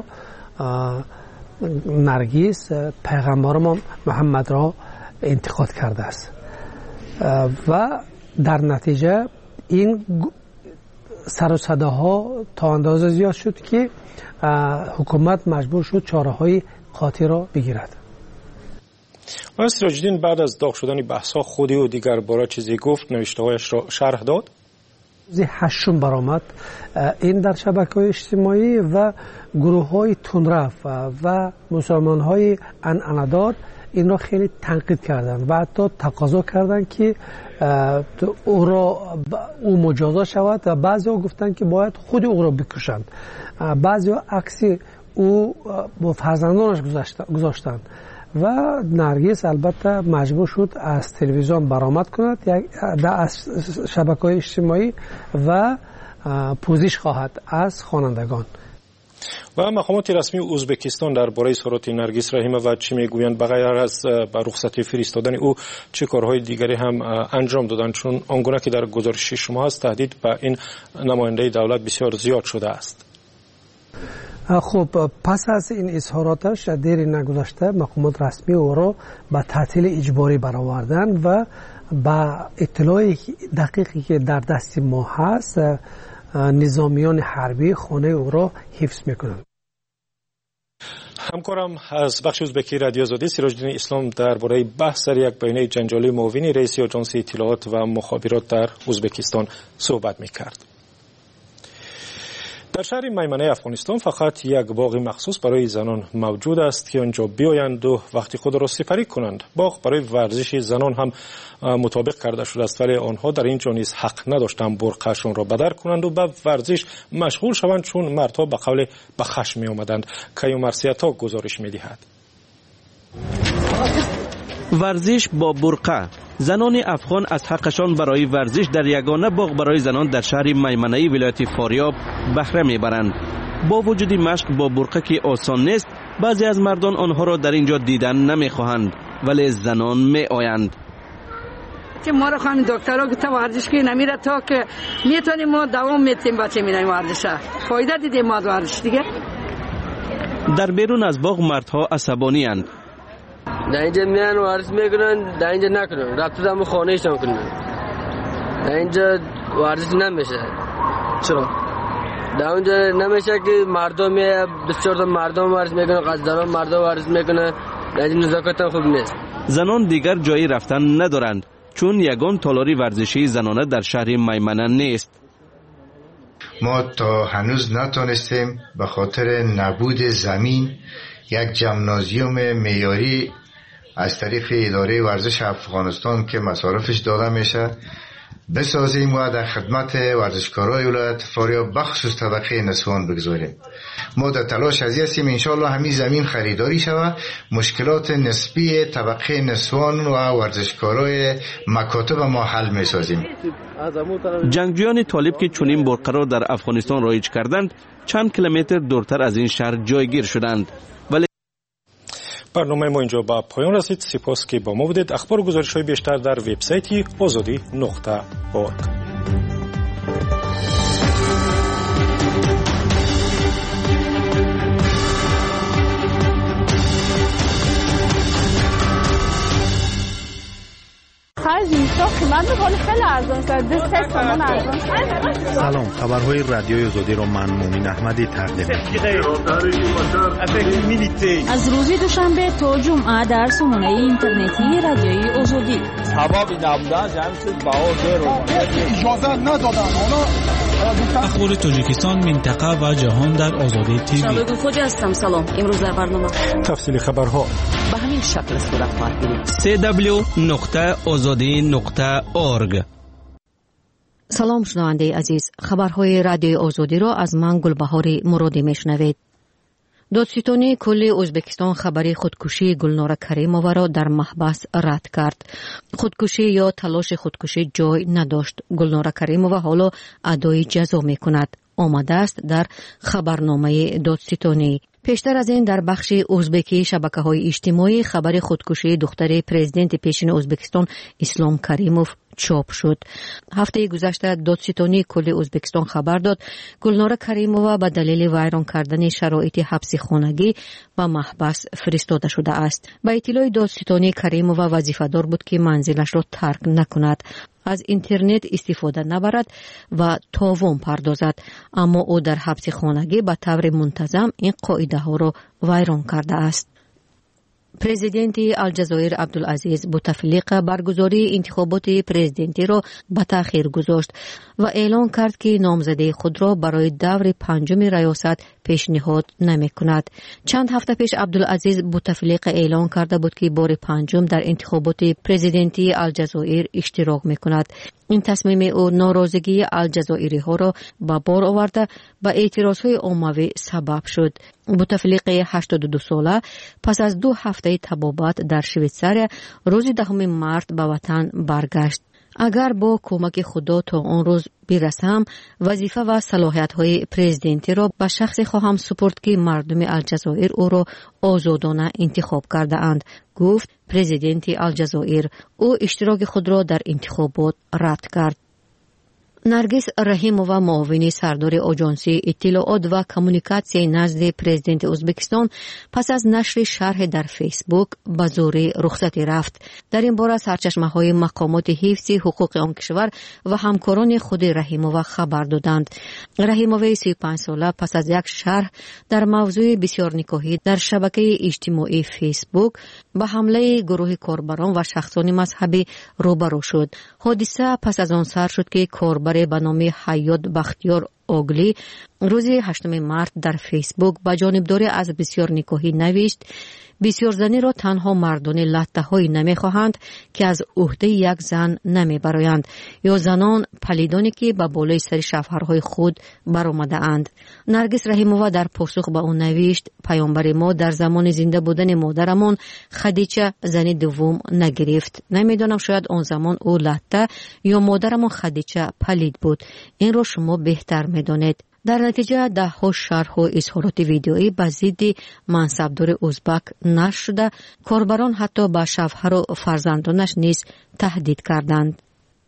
نرگس پیغمبر محمد را انتقاد کرده است و در نتیجه این سر و صداها تا اندازه زیاد شد که حکومت مجبور شد چاره‌های قاطع را بگیرد. و سیراج الدین بعد از داغ شدن بحث‌ها خودی و دیگر باره چیزی گفت، نوشته‌هایش را شرح داد. هشتم برآمد این در شبکه‌های اجتماعی و گروه‌های تندرو و مسلمان‌های عنعنه‌دار این را خیلی تنقید کردند و حتی تقاضا کردند که او مجازات شود و بعضی ها گفتند که باید خود او را بکشند. بعضی ها عکس او با فرزندانش گذاشتند و نرگس البته مجبور شد از تلویزیون برآمد کند از شبکه‌های اجتماعی و پوزش خواهد از خوانندگان. و مقامات رسمی ازبکستان درباره اظهارات نرگس رحیمه و چی میگویند بغیر از به رخصتی فرستادن او چه کارهای دیگری هم انجام دادند؟ چون آنگونه که در گزارش شما هست تهدید به این نماینده دولت بسیار زیاد شده است. خب پس از این اظهاراتش دیری نگذشته مقامات رسمی او را به تعطیل اجباری برآوردند و با اطلاع دقیقی که در دست ما هست نظامیان حربی خانه او را حفظ میکنند. همکارم از بخش ازبکی رادیو آزادی سیراج الدین اسلام درباره بحث سر یک بیانیه جنجالی معاون رئیس آژانس اطلاعات و مخابرات در ازبکستان صحبت میکرد. در شهر میمنه افغانستان فقط یک باغ مخصوص برای زنان موجود است که آنجا بیایند و وقتی خود را سپری کنند. باغ برای ورزش زنان هم مطابق کرده شده است، ولی آنها در اینجا نیز حق نداشتند برقعشان را بدر کنند و به ورزش مشغول شوند، چون مردها به قول به خشم می آمدند. کیوم مرسیتا گزارش می دهد. ورزش با برقع. زنان افغان از حقشان برای ورزش در یگانه باغ برای زنان در شهر میمنه ولایت فاریاب بهره میبرند. با وجود مشق با برقع که آسان نیست، بعضی از مردان آنها را در اینجا دیدن نمیخواهند، ولی زنان میآیند. که ما را خانم دکترها گفته ورزش که نمیره تا که میتونیم ما دوام میتیم بچه میریم ورزش. فایده دیدیم ما ورزش دیگه. در بیرون از باغ مردها عصبانی اند. در اینجا میان ورزش میکنن، در اینجا نکنن، رفت دم خانه ایشان کنن. در اینجا ورزش نمیشه. چرا؟ در اونجا نمیشه که مردم بسیار مردم ورزش میکنن، قصدران مردم ورزش میکنن، در نزاکت خوب نیست. زنان دیگر جایی رفتن ندارند چون یگان تالاری ورزشی زنانه در شهر میمنه نیست. ما تا هنوز نتونستیم به خاطر نبود زمین یک ژیمنازیوم معیاری از طریق اداره ورزش افغانستان که مصارفش داده میشه بسازیم و در خدمت ورزشکارای ولایت فاریاب بخصوص طبقه نسوان بگذاریم. ما در تلاش از هستیم انشاءالله همین زمین خریداری شود، مشکلات نسبی طبقه نسوان و ورزشکارای مکاتب ما حل میسازیم. جنگجویان طالب که چنین برقرار در افغانستان رایج کردند چند کیلومتر دورتر از این شهر جایگیر شدند. برنامه ما اینجا به پایان رسید. سپاس که با ما بودید. اخبار و گزارش‌های بیشتر در وبسایت azadi.org. سلام، خبرهای رادیوی آزادی را من مومن احمدی تقدیم از روز دوشنبه تا جمعه در سامانه اینترنتی رادیوی آزادی. اخبار تاجیکستان، منطقه و جهان در آزادی تیوی. شبکه خوج هستم. سلام. امروز در برنامه تفصیل خبرها به همین شکل صورت خواهد گرفت. www.azadi.org. سلام شنونده عزیز، خبرهای رادیوی آزادی را از من گلبهاری مرادی میشنوید. دادستانی کل ازبکستان خبری خودکشی گلنار کریمووا را در محبس رد کرد. خودکشی یا تلاش خودکشی جای نداشت. گلنار کریمووا حالا ادای جزا میکند. آمده است در خبرنامه دادستانی. پیشتر از این در بخش ازبکی شبکه‌های اجتماعی خبر خودکشی دختر پرزیدنت پیشین ازبکستان اسلام کریموف چاپ شد. هفته گذشته دادستانی کل ازبکستان خبر داد گلنار کریمووا به دلیل ویران کردن شرایط حبس خانگی و محبس فرستاده شده است. به اطلاع دادستانی کریمووا وظیفه‌دار بود که منزلش را ترک نکند، از اینترنت استفاده نبرد و تاوان پردازد، اما او در حبس خانگی به طور منتظم این قاعده ها را ویران کرده است. پرزیدنت الجزایر عبدالعزیز بوتفلیقه برگزاری انتخابات پرزیدنتی را به تأخیر گذاشت و اعلان کرد که نامزدی خود را برای دور پنجم ریاست پیشنهاد نمی کند. چند هفته پیش عبدالعزیز بوتفلیقه اعلان کرده بود که بار پنجم در انتخابات پرزیدنتی الجزایر اشتراک می کند. این تصمیم او ناراضگی الجزایری ها را به بار آورده و اعتراض های عمومی سبب شد. بوتفلیقه 82 ساله پس از 2 هفته طبابت در شویتزاریا روز 10 مارس به وطن برگشت. اگر با کمک خدا تا آن روز برسم وظیفه و صلاحیت های پرزیدنتی را به شخصی خواهم سپرد که مردم الجزایر او را آزادانه انتخاب کرده اند، گفت پرزیدنت الجزایر. او اشتراک خود را در انتخابات رد کرد. نرگس رحیمووا معاون سردار آژانسی اطلاعات و کمیونیکاسیون نزد پرزیدنت ازبکستان پس از نشر شرح در فیسبوک به زور رخصتی رفت. در این باره سرچشمه‌های مقامات حفظ حقوق آن کشور و همکاران خود رحیمووا خبر دادند. رحیمووا 35 ساله پس از یک شرح در موضوع بسیار نکاحی در شبکه اجتماعی فیسبوک به حمله گروه کاربران و شخصان مذهبی روبرو شد. حادثه پس از آن سر شد که کاربر به نام حیات بختیار اوگلی روز 8 مارس در فیسبوک با جانبداری از بسیار نکاحی نوشت بسیار زنی را تنها مردان لطه‌هایی نمی‌خواهند که از عهده یک زن نمی‌برایند یا زنان پلیدانی که به بالای سر شوهرهای خود برآمده اند. نرگس رحیمووا در پاسخ به آن نوشت پیامبر ما در زمان زنده بودن مادرمان خدیجه زن دوم نگرفت. نمی‌دانم شاید آن زمان او لطه یا مادرمان خدیجه پلید بود. این را شما بهتر می‌دانید. در نتیجه ده‌ها شرح و اظهارات ویدیویی به ضد منصبدار ازبک نشر شده، کاربران حتی به شوهر و فرزندانش نیز تهدید کردند.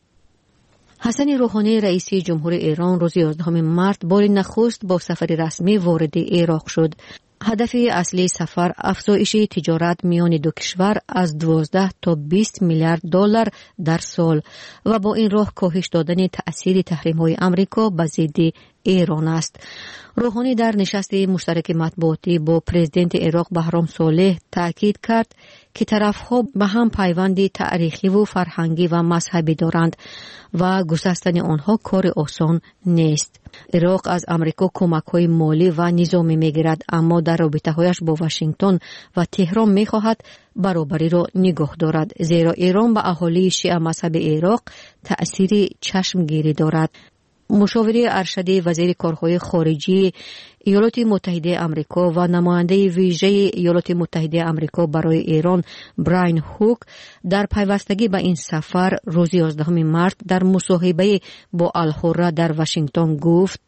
حسن روحانی رئیس جمهور ایران روز 11 مارس بار نخست با سفر رسمی وارد عراق شد. هدف اصلی سفر افزایش تجارت میان دو کشور از 12 تا 20 میلیارد دلار در سال و با این راه کاهش دادن تأثیر تحریم‌های آمریکا به ضد ایران است. روحانی در نشست مشترک مطبوعاتی با پرزیدنت عراق بهرام صالح تاکید کرد که طرف‌ها به هم پیوند تاریخی و فرهنگی و مذهبی دارند و گسستن آنها کار آسان نیست. عراق از آمریکا کمک‌های مالی و نظامی می‌گیرد، اما در رابطه‌هایش با واشنگتن و تهران می‌خواهد برابری را نگاه دارد، زیرا ایران به اهالی شیعه مذهب عراق تأثیر چشمگیری دارد. مشاور ارشد وزیر کارهای خارجی ایالات متحده آمریکا و نماینده ویژه ایالات متحده آمریکا برای ایران براین هوک در پیوستگی به این سفر روز 11 مارس در مصاحبه با الحره در واشنگتن گفت: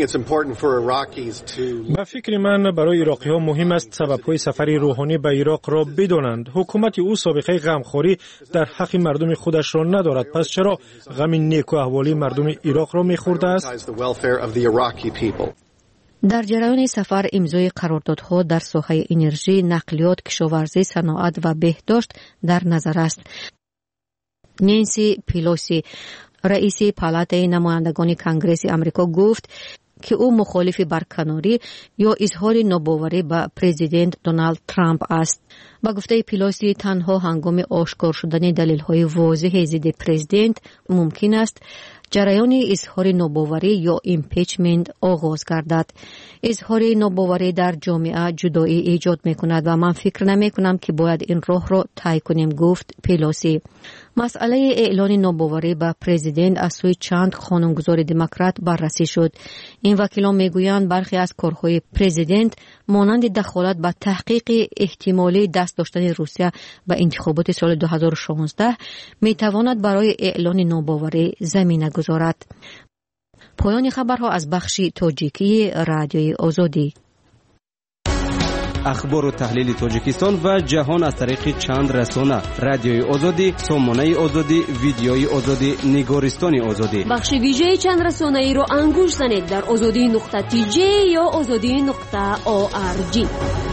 به فکر من برای عراقی ها مهم است سببهای سفر روحانی به عراق را بدانند. حکومت او سابقه غمخوری در حق مردم خودش را ندارد، پس چرا غم نیک و احوالی مردم عراق را می‌خورده است؟ در جریان سفر امضای قراردادها در ساحه انرژی، نقلیات، کشاورزی، صنعت و بهداشت در نظر است. نانسی پیلوسی رئیس پالات نمایندگان کنگره آمریکا گفت که او مخالف برکناری یا اظهار ناباوری به پرزیدنت دونالد ترامپ است. با گفته پیلوسی تنها هنگام آشکار شدن دلیل‌های واضح ضد پرزیدنت ممکن است جریان اظهار ناباوری یا ایمپیچمنت آغاز گردد. اظهار ناباوری در جامعه جدایی ایجاد می‌کند و من فکر نمی‌کنم که باید این راه را طی کنیم، گفت پیلوسی. مسئله اعلان ناباوری به پرزیدنت از سوی چند قانونگذار دموکرات بررسی شد. این وکیلان میگویند برخی از کارهای پرزیدنت مانند دخالت به تحقیق احتمالی دست داشتن روسیه به انتخابات سال 2016 میتواند برای اعلان ناباوری زمینه گذارد. پایان خبرها از بخش تاجیکی رادیوی آزادی. اخبار و تحلیل تاجیکستان و جهان از طریق چند رسانه: رادیوی آزادی، سامانه آزادی، ویدیوی آزادی، نگارستان آزادی. بخش ویژه چند رسانه ای رو انگوش زنید در azadi.tj یا azadi.org.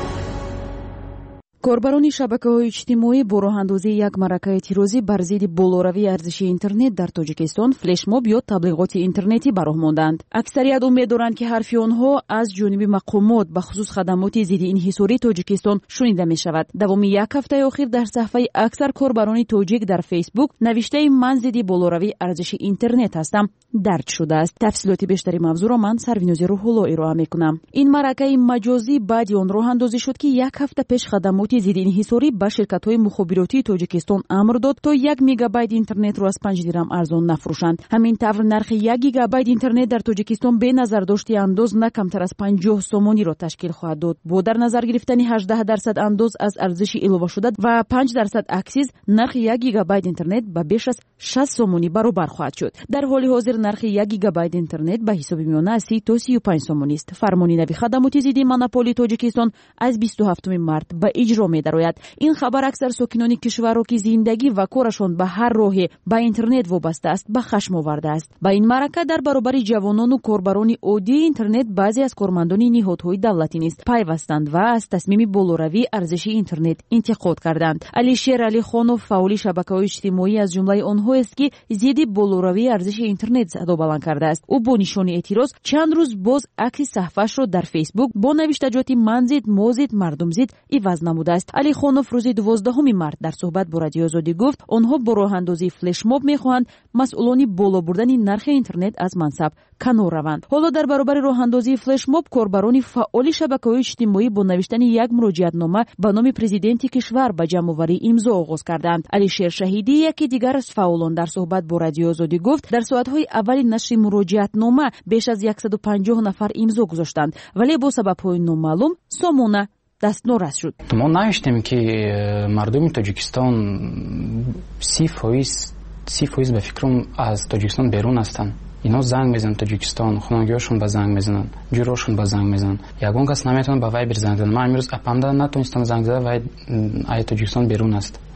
کاربران شبکه‌های اجتماعی با راه‌اندازی یک معرکه اعتراضی بر ضد بالاروی ارزش اینترنت در تاجیکستان فلش ماب یا تبلیغات اینترنتی به راه ماندند. اکثریت امید دارند که حرف آنها از جانب مقامات به خصوص خدمات ضد انحصاری تاجیکستان شنیده می شود. دوام یک هفته اخیر در صفحه اکثر کاربران تاجیک در فیسبوک نوشته من ضد بالاروی ارزش اینترنت هستم درج شده است. تفصیلات بیشتری موضوع را من سرویناز روح‌الله ارائه می‌کنم. این معرکه مجازی بعد آن راه‌اندازی شد که یک هفته پیش خدمات ضد انحصاری به شرکت‌های مخابراتی تاجیکستان امر داد تا 1 مگابایت اینترنت را از 5 درم ارزان نفروشند. همین طور نرخ 1 گیگابایت اینترنت در تاجیکستان به نظر داشته انداز نه کمتر از 50 سومانی را تشکیل خواهد داد. با در نظر گرفتن 18% انداز از ارزش اضافه شده و 5% اکسیز، نرخ 1 گیگابایت اینترنت به بیش از 60 سومانی برابر خواهد شد. در حال حاضر نرخ 1 گیگابایت اینترنت به حساب میانه 30 تا 35 سومانی است. فرمان نوی خدمات ضد مونوپولی تاجیکستان از 27 مارس به اجرا می‌دراید. این خبر اکثر ساکنان کشور را که زندگی و کارشان به هر راهی به اینترنت وابسته است به خشم آورده است. با این معرکه در برابر جوانان و کاربران عادی اینترنت بعضی از کارمندان نهادهای دولتی نیز پیوستند و از تصمیم بالاروی ارزش اینترنت انتقاد کردند. علیشیر علی خانوف فعال شبکه‌های اجتماعی از جمله آنها است که ضد بالاروی ارزش اینترنت صدا بلند کرده است. او با نشان اعتراض چند روز باز عکس صفحه‌اش را در فیسبوک با نوشتجات من ضد موزید مردم ضد عوض نموده است. علی خانوف روز 12 مارس در صحبت با رادیو آزادی گفت آنها با راه‌اندازی فلش ماب می‌خواهند مسئولان بالا بردن نرخ اینترنت از منصب کنار روند. حالا در برابر راه‌اندازی فلش ماب کاربران فعال شبکه‌های اجتماعی با نوشتن یک مراجعتنامه به نام پرزیدنت کشور به جمع‌آوری امضا آغاز کردند. علیشیر شهیدی یکی دیگر از فعالان در صحبت با رادیو آزادی گفت در ساعت‌های اول نشر مراجعتنامه بیش از 150 نفر امضا گذاشتند ولی با سبب‌های نامعلوم سامانه دست نورس شد. ما نوشتیم که مردم تاجیکستان 30% به فکرم از تاجیکستان بیرون هستند. اینا زنگ میزنن تاجیکستان، خانگیاشون به زنگ میزنن، جوراشون به زنگ میزنن. یگان کس نمیتونه به وایبر زنگ بزنه. من امروز اپنده نتونستم زنگ بزنم و ای تاجیکستان بیرون است.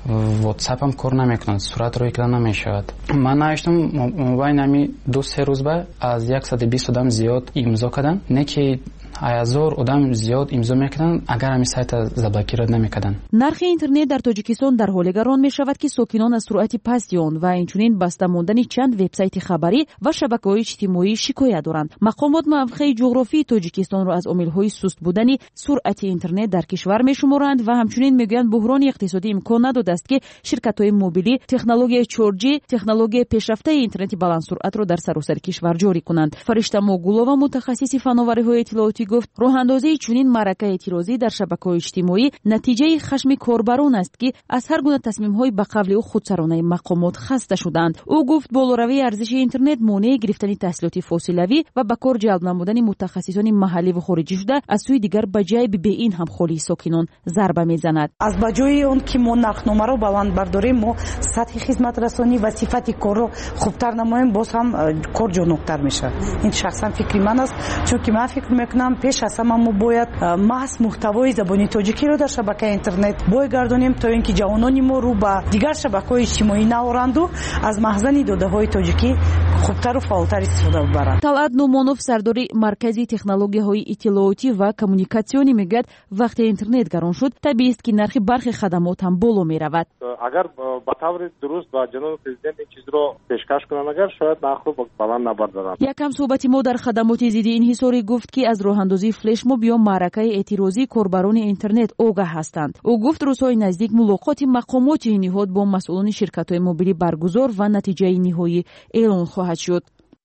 واتساپ هم کار نمیکنه، صورت روی کردن نمیشود. من نوشتم موبایل نمی 2-3 روز بعد از 120 آدم زیاد امضا کردن، نه که 1000 آدم زیاد امضا میکردن اگر همین سایت زبلکی رد نمیکردن. نرخ اینترنت در تاجیکستان در حال گران میشود که ساکنان از سرعت پستی آن و اینچنین بسته ماندن چند وبسایت خبری و شبکه‌های اجتماعی شکایت دارند. مقامات موقع جغرافی تاجیکستان را از عامل‌های سست بودن سرعت اینترنت در کشور میشمارند و همچنین میگویند بحران اقتصادی امکان نداده است که شرکت‌های موبیلی تکنولوژی 4G تکنولوژی پیشرفته اینترنت بلند سرعت را در سراسر کشور جاری کنند. فرشته موگولова متخصص فناوری‌های اطلاعاتی گفت راه اندازی چنین معرکه اعتراضی در شبکه‌های اجتماعی نتیجه خشم کاربران است که از هر گونه تصمیم‌های به قبل او خودسرانه مقامات خسته شدند. او گفت بالاروی ارزش اینترنت مانع گرفتن تحصیلات فاصله‌ای و به کار جلب نمودن متخصصان محلی و خارجی شده، از سوی دیگر به جای به این هم خالی ساکنان ضربه میزند. از بجای اون که ما نرخنامه رو بلند برداریم، ما سطح خدمت رسانی و صفت کار رو خوبتر نماییم، باز هم کار جانبتر میشه. این شخصا فکری من است، چون که من فکر میکنم پیش از همه ما باید محض محتوای زبانی تاجیکی رو در شبکه اینترنت بگردانیم تا اینکه جوانان ما رو به دیگر شبکه‌های اجتماعی نآورند و از مخزن داده‌های تاجیکی خوبتر و فعالتر استفاده ببرند. طلعت نومانوف سرداری مرکزی تکنولوژی‌های اطلاعاتی و کمیونیکاسیونی میگوید وقتی اینترنت گران شد طبیعی است که نرخ برخی خدمات هم بالا میرود. اگر به طور درست با جناب پرزیدنت این چیز رو پیشکش کنن، اگر شاید نرخ رو بالا نبردارن. یکم صحبتی ما در خدمات ضد انحصاری گفت که از راه اندازی فلش موب یا معرکه اعتراضی کاربران اینترنت آگاه هستند. او گفت روزهای نزدیک ملاقات مقامات نهاد با مسئولان شرکت‌های موبیلی برگزار و نتیجه نهایی اعلان خواهد شد.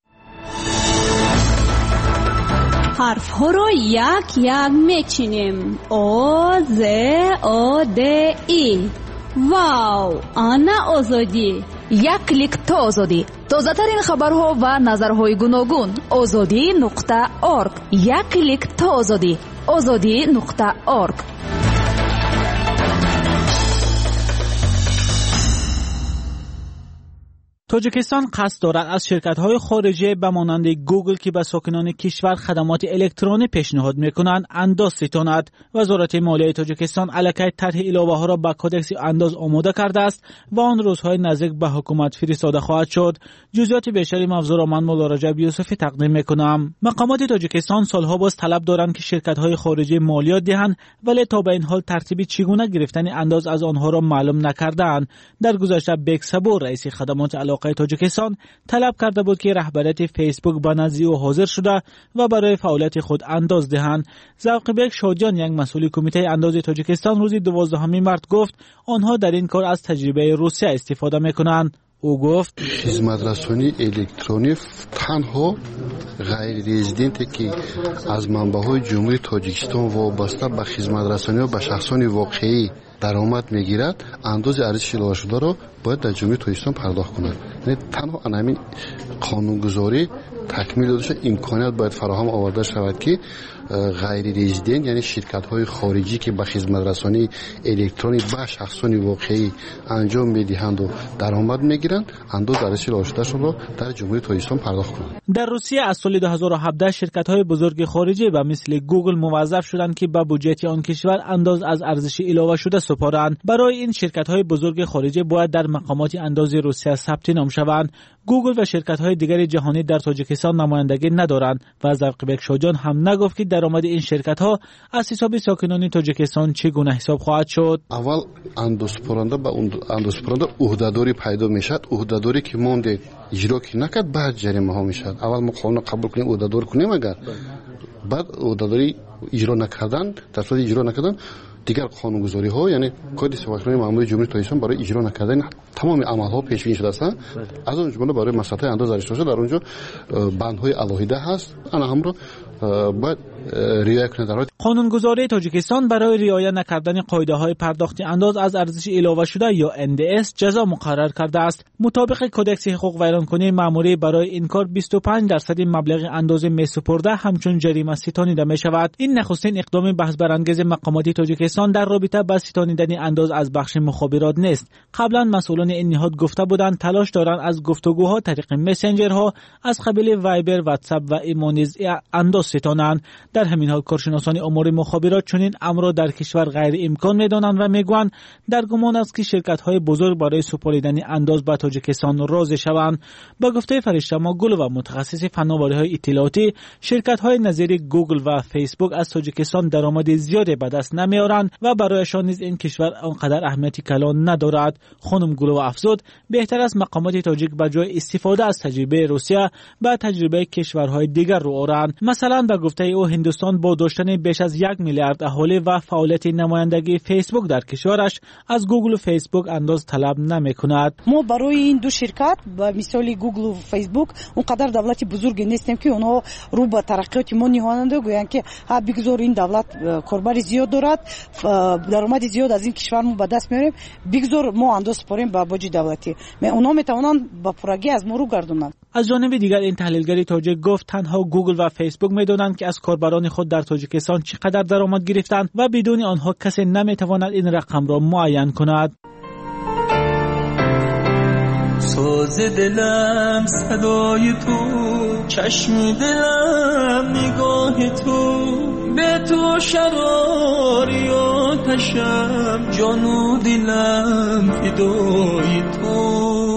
حرف ها رو یک یک میچینیم. او ز او د ای. واو، آنا آزادی. یک کلیک تا آزادی. تازه ترین خبرها و نظرهای گوناگون. azadi.org. یک کلیک تا آزادی. azadi.org. تاجیکستان قصد دارد از شرکت‌های خارجی به مانند گوگل که به ساکنان کشور خدمات الکترونی پیشنهاد می‌کنند انداز ستاند. وزارت مالیه تاجیکستان علاقه طرح علاوه‌ها را به کدکس انداز آماده کرده است و آن روزهای نزدیک به حکومت فرستاده خواهد شد. جزئیات بیشتری موضوع را من مولا رجب یوسفی تقدیم می‌کنم. مقامات تاجیکستان سالها باز طلب دارند که شرکت‌های خارجی مالیات دهند، ولی تا به این حال ترتیب چگونه گرفتن انداز از آنها را معلوم نکردند. در گذشته بیگ صبور رئیس خدمات تاجیکستان طلب کرده بود که رهبریت فیسبوک به نزد او حاضر شده و برای فعالیت خود انداز دهند. ذوقبک شادیان، یک مسئول کمیته انداز تاجیکستان، روز 12 مارس گفت آنها در این کار از تجربه روسیه استفاده میکنند. او گفت خدمت رسانی الکترونی تنها غیر رزیدنتی که از منبع‌های جمهوری تاجیکستان وابسته به خدمت رسانی و به شخصان واقعی درآمد میگیرد، اندازه ارزش اضافه شده را باید در جمهوری تاجیکستان پرداخت کند. یعنی تنها همین قانونگذاری تکمیل داده شد، امکانیت باید فراهم آورده شود که غیر رزیدنت یعنی شرکت‌های خارجی که به خدمت رسانی الکترونی به شخصان واقعی انجام میدهند و درآمد میگیرند، اندازه ارزش اضافه شده را در جمهوری تاجیکستان پرداخت کنند. در روسیه از سال 2017 شرکت‌های بزرگ خارجی به مثل گوگل موظف شدند که به بودجه آن کشور انداز از ارزش علاوه شده سپارند. برای این شرکت‌های بزرگ خارجی باید در مقامات انداز روسیه ثبت نام شوند. گوگل و شرکت‌های دیگر جهانی در تاجیکستان نمایندگی ندارند و ذوقبک شاجان هم نگفت که درآمد این شرکت‌ها از حساب ساکنان تاجیکستان چگونه حساب خواهد شد. اول اندازه‌پرنده با اندازه‌پرنده عهده‌داری پیدا میشد. عهده‌داری که مونده اجرا که نکرد بعد جریمه ها میشد. اول ما قانون قبول کنیم عهده‌دار کنیم، اگر بعد عهده‌داری اجرا نکردن، در صورت اجرا نکردن دیگر قانونگذاری ها یعنی کد سواکرانی ماموری جمهوری تاجیکستان برای اجرا نکردن تمام عمل ها پیش بینی شده است. از اون جمله برای مساحت انداز ارزش شده در اونجا بندهای الهیده هست، آن هم رو باید رعایت کنند. قانونگذاری تاجیکستان برای رعایت نکردن قاعده‌های پرداخت انداز از ارزش علاوه شده یا NDS جزا مقرر کرده است. مطابق کدکس حقوق ویرانکنی ماموری برای این کار 25% مبلغ اندازه میسپرده همچون جریمه ستانیده می شود. این نخستین اقدام بحث برانگیز مقامات تاجیکستان در رابطه با ستانیدن انداز از بخش مخابرات نیست. قبلا مسئولان این نهاد گفته بودند تلاش دارند از گفتگوها طریق مسنجرها از قبیل وایبر، واتساپ و ایمو نیز انداز ستانند. در همین حال کارشناسان امور مخابرات چنین امر را در کشور غیر امکان می‌دانند و میگویند در گمان است که شرکت‌های بزرگ برای سپردن انداز به تاجیکستان راضی شوند. با گفته فرشته ماگل و متخصص فناوری‌های اطلاعاتی، شرکت‌های نظیر گوگل و فیسبوک از تاجیکستان درآمد زیادی به دست نمی‌آورند و برایشان نیز این کشور آنقدر اهمیتی کلان ندارد. خانم گلو افزود بهتر است مقامات تاجیک به جای استفاده از تجربه روسیه به تجربه کشورهای دیگر رو آورند. مثلا به گفته او هندوستان با داشتن بیش از 1 میلیارد اهالی و فعالیت نمایندگی فیسبوک در کشورش از گوگل و فیسبوک انداز طلب نمی‌کند. ما برای این دو شرکت به مثال گوگل و فیسبوک اونقدر دولت بزرگ نیستیم که اونها رو به ترقیات ما نیهاننده گویند که ها بگذار این دولت کاربر زیاد دارد، درآمد زیاد از این کشور ما به دست میاریم، بگذار ما انداز سپاریم به باج دولتی. اونا میتوانند با پروژه از ما رو گردونند. از جانب دیگر این تحلیلگر تاجیک گفت تنها گوگل و فیسبوک میدونند که از کاربران خود در تاجیکستان چقدر درآمد گرفتند و بدون آنها کسی نمیتواند این رقم را معین کند. ساز دلم صدای تو، چشم دلم نگاه تو، به تو شراری آتشم، جان و دلم فدای تو.